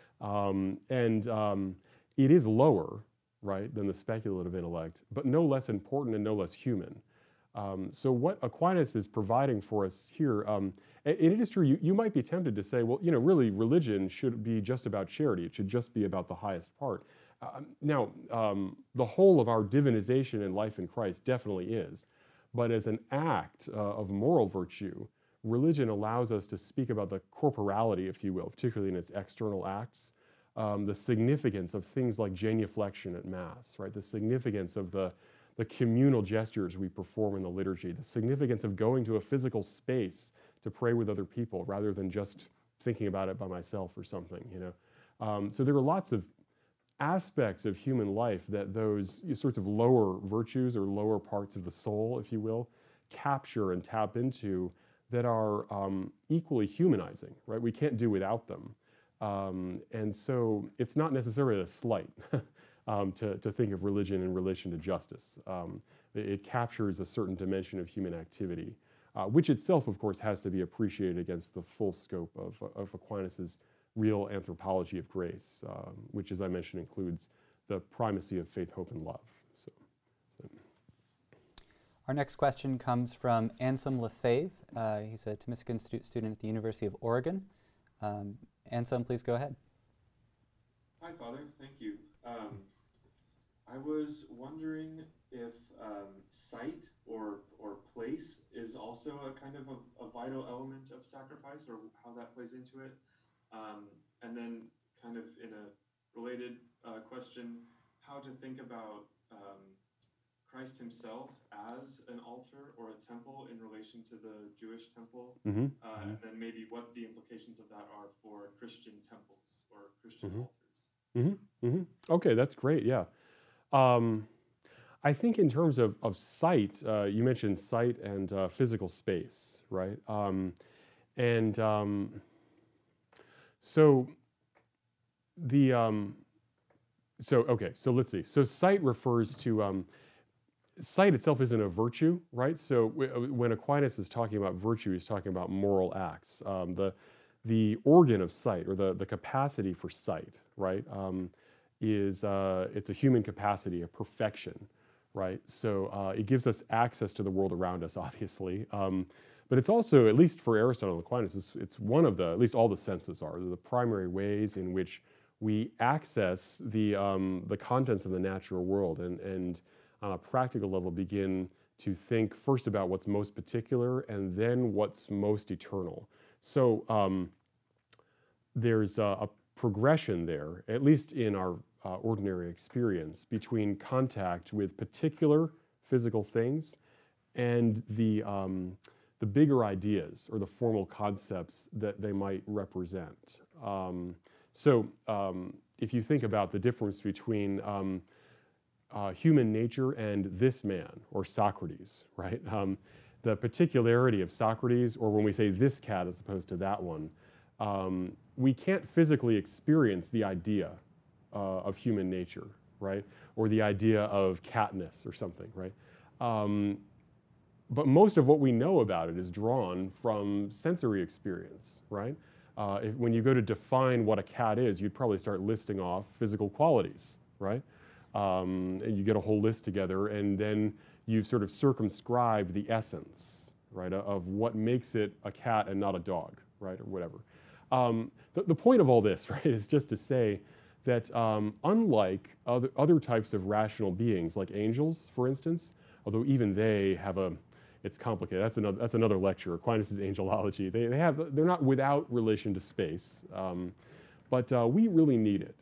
It is lower, right, than the speculative intellect, but no less important and no less human. So what Aquinas is providing for us here, and it is true, you might be tempted to say, well, really religion should be just about charity. It should just be about the highest part. Now, the whole of our divinization in life in Christ definitely is. But as an act of moral virtue, religion allows us to speak about the corporality, if you will, particularly in its external acts, the significance of things like genuflection at Mass, right? The significance of the communal gestures we perform in the liturgy, the significance of going to a physical space to pray with other people rather than just thinking about it by myself or something, So there are lots of aspects of human life that those sorts of lower virtues or lower parts of the soul, if you will, capture and tap into that are equally humanizing, right? We can't do without them. And so it's not necessarily a slight to think of religion in relation to justice. It captures a certain dimension of human activity, which itself, of course, has to be appreciated against the full scope of Aquinas's real anthropology of grace, which, as I mentioned, includes the primacy of faith, hope, and love. So. Our next question comes from Anselm Lefebvre. He's a Thomisican student at the University of Oregon. Anselm, please go ahead. Hi, Father. Thank you. I was wondering if site or place is also a kind of a vital element of sacrifice, or how that plays into it. And then kind of in a related question, how to think about Christ himself as an altar or a temple in relation to the Jewish temple, and then maybe what the implications of that are for Christian temples or Christian altars. Okay, that's great, yeah. I think in terms of site, you mentioned site and physical space, right? So let's see. So site refers to, sight itself isn't a virtue, right? So when Aquinas is talking about virtue, he's talking about moral acts. The organ of sight, or the capacity for sight, right, it's a human capacity, a perfection, right? So it gives us access to the world around us, obviously. But it's also, at least for Aristotle and Aquinas, it's one of the, at least all the senses are, the primary ways in which we access the contents of the natural world and on a practical level begin to think first about what's most particular and then what's most eternal. So there's a progression there, at least in our ordinary experience, between contact with particular physical things and the bigger ideas or the formal concepts that they might represent. So if you think about the difference between human nature and this man, or Socrates, right? The particularity of Socrates, or when we say this cat as opposed to that one, we can't physically experience the idea of human nature, right? Or the idea of catness or something, right? But most of what we know about it is drawn from sensory experience, right? When you go to define what a cat is, you'd probably start listing off physical qualities, right? And you get a whole list together, and then you've sort of circumscribed the essence, right, of what makes it a cat and not a dog, right, or whatever. The point of all this, right, is just to say that unlike other types of rational beings, like angels, for instance, although even they have it's complicated. That's another lecture. Aquinas' angelology. They're not without relation to space, but we really need it.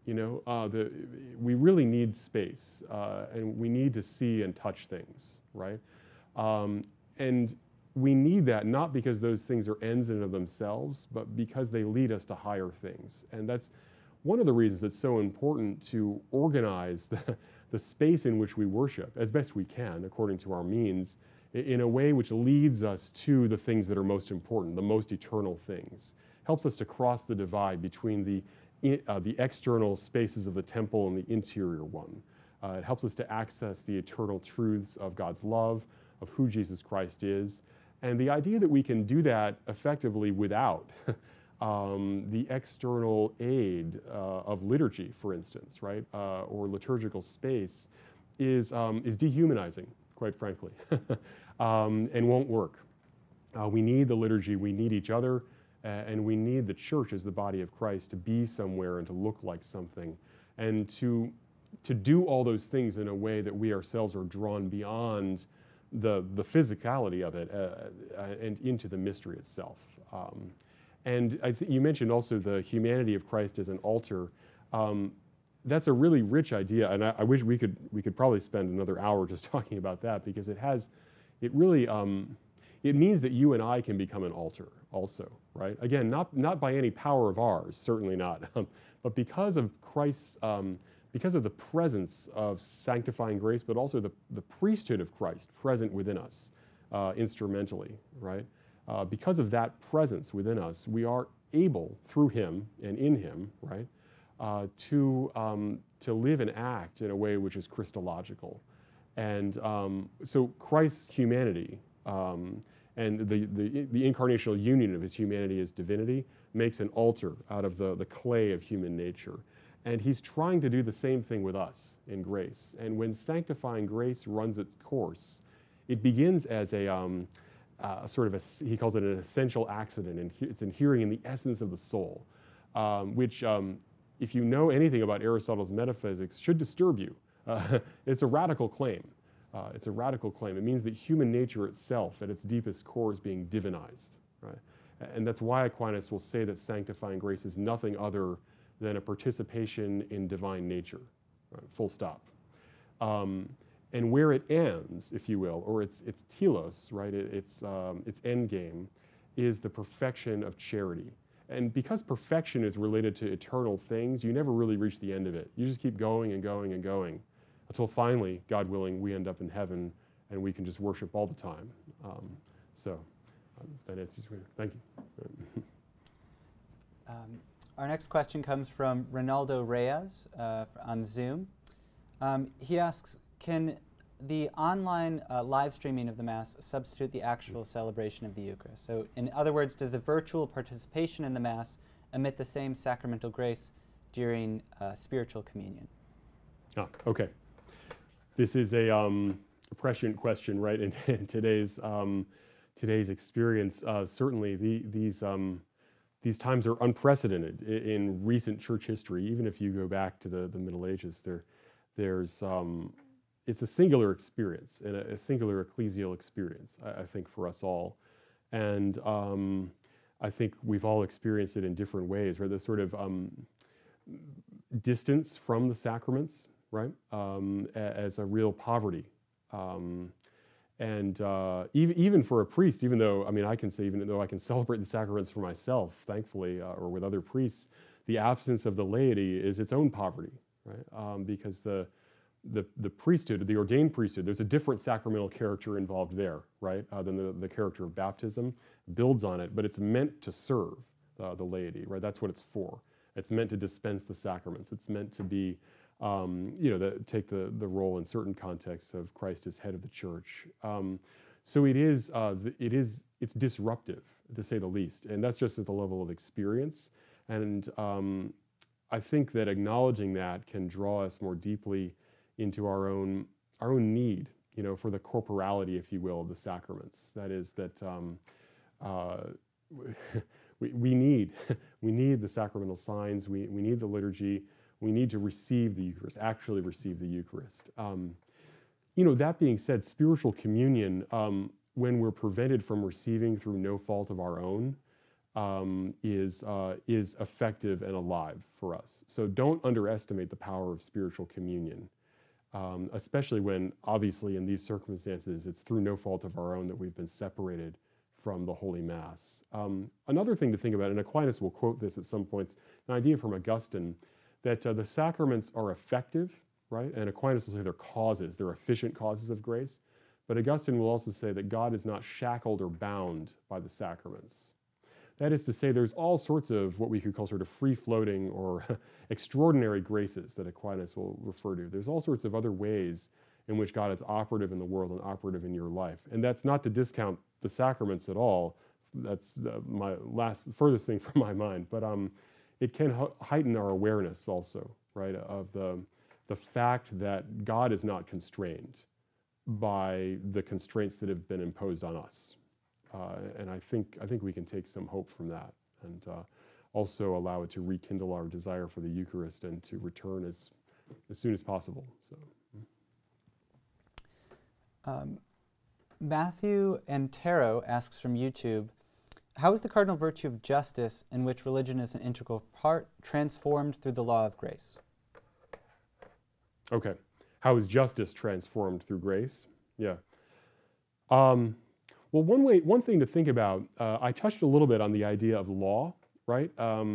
We really need space, and we need to see and touch things, right? And we need that not because those things are ends in and of themselves, but because they lead us to higher things. And that's one of the reasons it's so important to organize the space in which we worship as best we can, according to our means, in a way which leads us to the things that are most important, the most eternal things. Helps us to cross the divide between the external spaces of the temple and the interior one. It helps us to access the eternal truths of God's love, of who Jesus Christ is, and the idea that we can do that effectively without the external aid of liturgy, for instance, right, or liturgical space, is dehumanizing, quite frankly, and won't work. We need the liturgy, we need each other, and we need the church as the body of Christ to be somewhere and to look like something, and to do all those things in a way that we ourselves are drawn beyond the physicality of it and into the mystery itself. And you mentioned also the humanity of Christ as an altar. That's a really rich idea, and I wish we could probably spend another hour just talking about that, because it really it means that you and I can become an altar also, right? Again, not by any power of ours, certainly not, but because of Christ's, because of the presence of sanctifying grace, but also the priesthood of Christ present within us instrumentally, right? Because of that presence within us, we are able, through Him and in Him, right, to live and act in a way which is Christological. And so Christ's humanity and the incarnational union of His humanity as divinity makes an altar out of the clay of human nature. And He's trying to do the same thing with us in grace. And when sanctifying grace runs its course, it begins as a sort of he calls it an essential accident, and it's inhering in the essence of the soul, which, if you know anything about Aristotle's metaphysics, should disturb you. It's a radical claim. It's a radical claim. It means that human nature itself, at its deepest core, is being divinized, right? And that's why Aquinas will say that sanctifying grace is nothing other than a participation in divine nature, right? Full stop. And where it ends, if you will, or its telos, right? Its end game, is the perfection of charity. And because perfection is related to eternal things, you never really reach the end of it. You just keep going and going and going, until finally, God willing, we end up in heaven and we can just worship all the time. That answers your question. Thank you. Our next question comes from Ronaldo Reyes on Zoom. He asks, can the online live streaming of the Mass substitute the actual celebration of the Eucharist? So in other words, does the virtual participation in the Mass emit the same sacramental grace during spiritual communion? Okay. This is a prescient question, right? In today's experience, certainly these times are unprecedented in recent church history. Even if you go back to the Middle Ages, it's a singular experience and a singular ecclesial experience, I think, for us all. And I think we've all experienced it in different ways, right? The sort of distance from the sacraments, right, as a real poverty. And even for a priest, even though, I mean, I can say, even though I can celebrate the sacraments for myself, thankfully, or with other priests, the absence of the laity is its own poverty, right? Because the priesthood, the ordained priesthood, there's a different sacramental character involved there, right, than the character of baptism, builds on it, but it's meant to serve the laity, right? That's what it's for. It's meant to dispense the sacraments. It's meant to be, take the role in certain contexts of Christ as head of the church. So it's disruptive, to say the least, and that's just at the level of experience. And I think that acknowledging that can draw us more deeply into our own need, for the corporality, if you will, of the sacraments. That is that we need the sacramental signs. We need the liturgy. We need to receive the Eucharist, actually receive the Eucharist. That being said, spiritual communion, when we're prevented from receiving through no fault of our own, is effective and alive for us. So don't underestimate the power of spiritual communion, especially when, obviously, in these circumstances, it's through no fault of our own that we've been separated from the Holy Mass. Another thing to think about, and Aquinas will quote this at some points, an idea from Augustine, that the sacraments are effective, right? And Aquinas will say they're causes, they're efficient causes of grace. But Augustine will also say that God is not shackled or bound by the sacraments. That is to say, there's all sorts of what we could call sort of free-floating or extraordinary graces that Aquinas will refer to. There's all sorts of other ways in which God is operative in the world and operative in your life. And that's not to discount the sacraments at all. That's my furthest thing from my mind. But it can heighten our awareness also, right, of the fact that God is not constrained by the constraints that have been imposed on us. And I think we can take some hope from that, and also allow it to rekindle our desire for the Eucharist and to return as soon as possible. So. Matthew Antero asks from YouTube, how is the cardinal virtue of justice, in which religion is an integral part, transformed through the law of grace? Okay. How is justice transformed through grace? Yeah. Well, one thing to think about, I touched a little bit on the idea of law, right?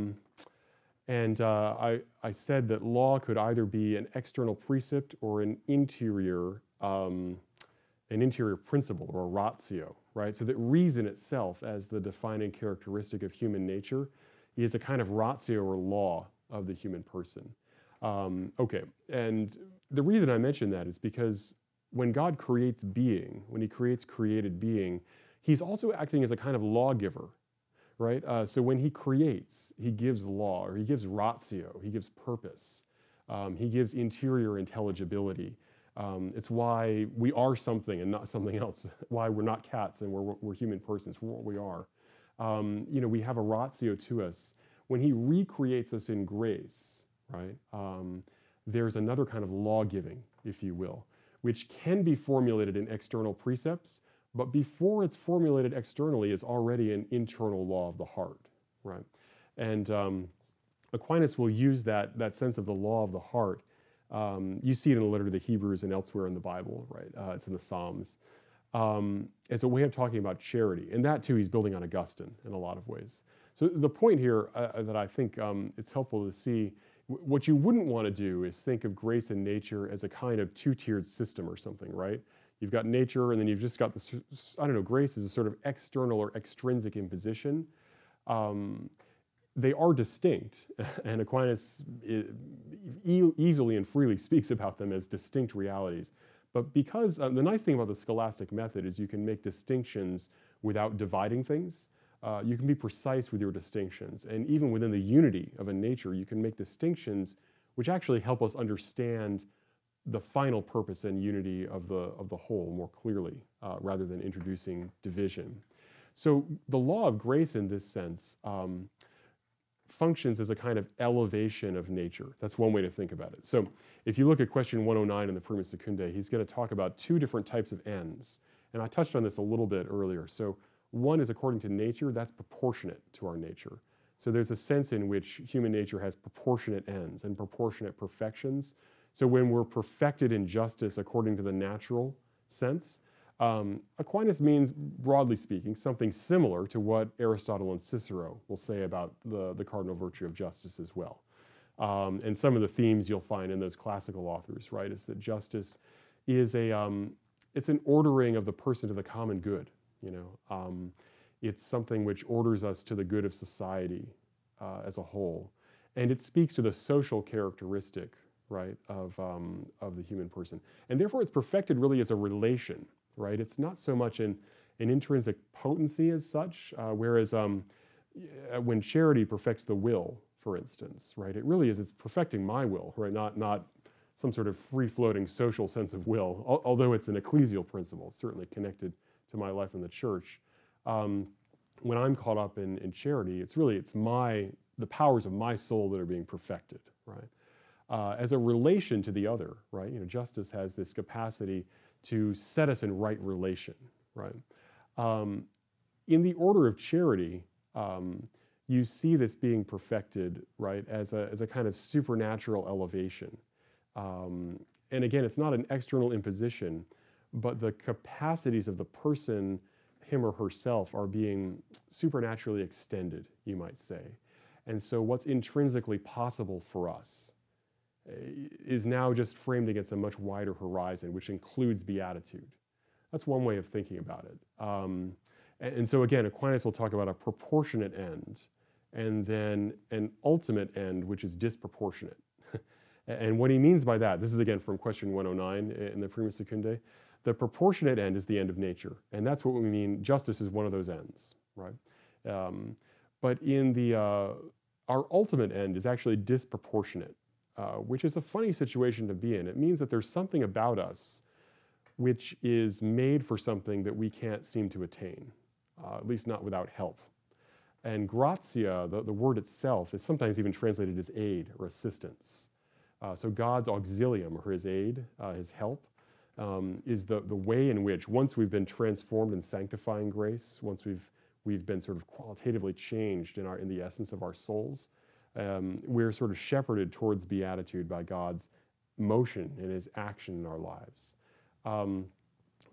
I said that law could either be an external precept or an interior principle or a ratio, right? So that reason itself, as the defining characteristic of human nature, is a kind of ratio or law of the human person. Okay, and the reason I mention that is because when God creates being, when he creates created being, he's also acting as a kind of lawgiver, right? So when he creates, he gives law, or he gives ratio, he gives purpose, he gives interior intelligibility. It's why we are something and not something else, why we're not cats and we're human persons, we're what we are. We have a ratio to us. When he recreates us in grace, right, there's another kind of law-giving, if you will, which can be formulated in external precepts, but before it's formulated externally, it's already an internal law of the heart, right? And Aquinas will use that sense of the law of the heart. You see it in the letter to the Hebrews and elsewhere in the Bible, right? It's in the Psalms. It's a way of talking about charity. And that, too, he's building on Augustine in a lot of ways. So the point here that I think it's helpful to see, what you wouldn't want to do is think of grace and nature as a kind of two-tiered system or something, right? You've got nature, and then you've just got this, I don't know, grace is a sort of external or extrinsic imposition. They are distinct, and Aquinas easily and freely speaks about them as distinct realities. But because the nice thing about the scholastic method is you can make distinctions without dividing things. You can be precise with your distinctions, and even within the unity of a nature, you can make distinctions which actually help us understand the final purpose and unity of the whole more clearly, rather than introducing division. So the law of grace, in this sense, functions as a kind of elevation of nature. That's one way to think about it. So if you look at question 109 in the Prima Secundae, he's going to talk about two different types of ends, and I touched on this a little bit earlier. So one is according to nature, that's proportionate to our nature. So there's a sense in which human nature has proportionate ends and proportionate perfections. So when we're perfected in justice according to the natural sense, Aquinas means, broadly speaking, something similar to what Aristotle and Cicero will say about the cardinal virtue of justice as well. And some of the themes you'll find in those classical authors, right, is that justice is it's an ordering of the person to the common good. It's something which orders us to the good of society as a whole, and it speaks to the social characteristic, right, of the human person, and therefore it's perfected really as a relation, right? It's not so much an intrinsic potency as such, whereas when charity perfects the will, for instance, right, it really is, it's perfecting my will, right, not some sort of free-floating social sense of will, although it's an ecclesial principle, it's certainly connected to my life in the church. When I'm caught up in charity, it's the powers of my soul that are being perfected, right? As a relation to the other, right? Justice has this capacity to set us in right relation, right? In the order of charity, you see this being perfected, right, as a kind of supernatural elevation. And again, it's not an external imposition, but the capacities of the person, him or herself, are being supernaturally extended, you might say. And so what's intrinsically possible for us is now just framed against a much wider horizon, which includes beatitude. That's one way of thinking about it. And so again, Aquinas will talk about a proportionate end, and then an ultimate end, which is disproportionate. And what he means by that, this is again from question 109 in the Prima Secundae, the proportionate end is the end of nature, and that's what we mean. Justice is one of those ends, right? But in our ultimate end is actually disproportionate, which is a funny situation to be in. It means that there's something about us which is made for something that we can't seem to attain, at least not without help. And gratia, the word itself, is sometimes even translated as aid or assistance. So God's auxilium, or his aid, his help, is the way in which, once we've been transformed in sanctifying grace, once we've been sort of qualitatively changed in the essence of our souls, we're sort of shepherded towards beatitude by God's motion and his action in our lives.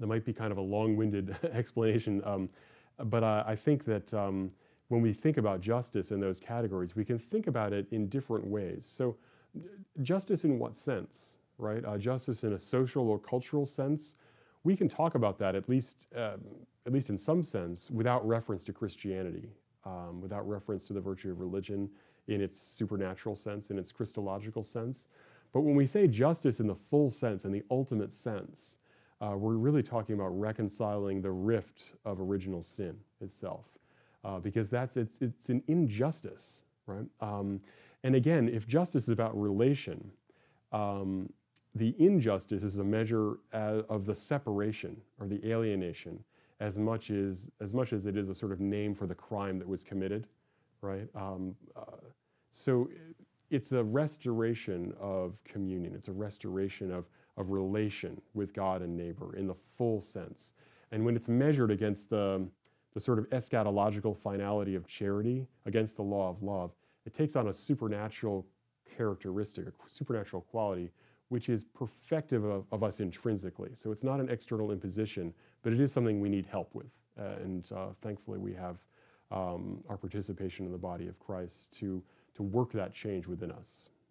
That might be kind of a long-winded explanation, but I think that when we think about justice in those categories, we can think about it in different ways. So justice in what sense, right? Justice in a social or cultural sense, we can talk about that at least in some sense without reference to Christianity, without reference to the virtue of religion in its supernatural sense, in its Christological sense. But when we say justice in the full sense, in the ultimate sense, we're really talking about reconciling the rift of original sin itself, because it's an injustice, right? And again, if justice is about relation, the injustice is a measure of the separation or the alienation, as much as it is a sort of name for the crime that was committed, right? So it's a restoration of communion. It's a restoration of relation with God and neighbor in the full sense. And when it's measured against the sort of eschatological finality of charity, against the law of love, it takes on a supernatural characteristic, a supernatural quality, which is perfective of us intrinsically. So it's not an external imposition, but it is something we need help with. And thankfully we have our participation in the body of Christ to work that change within us.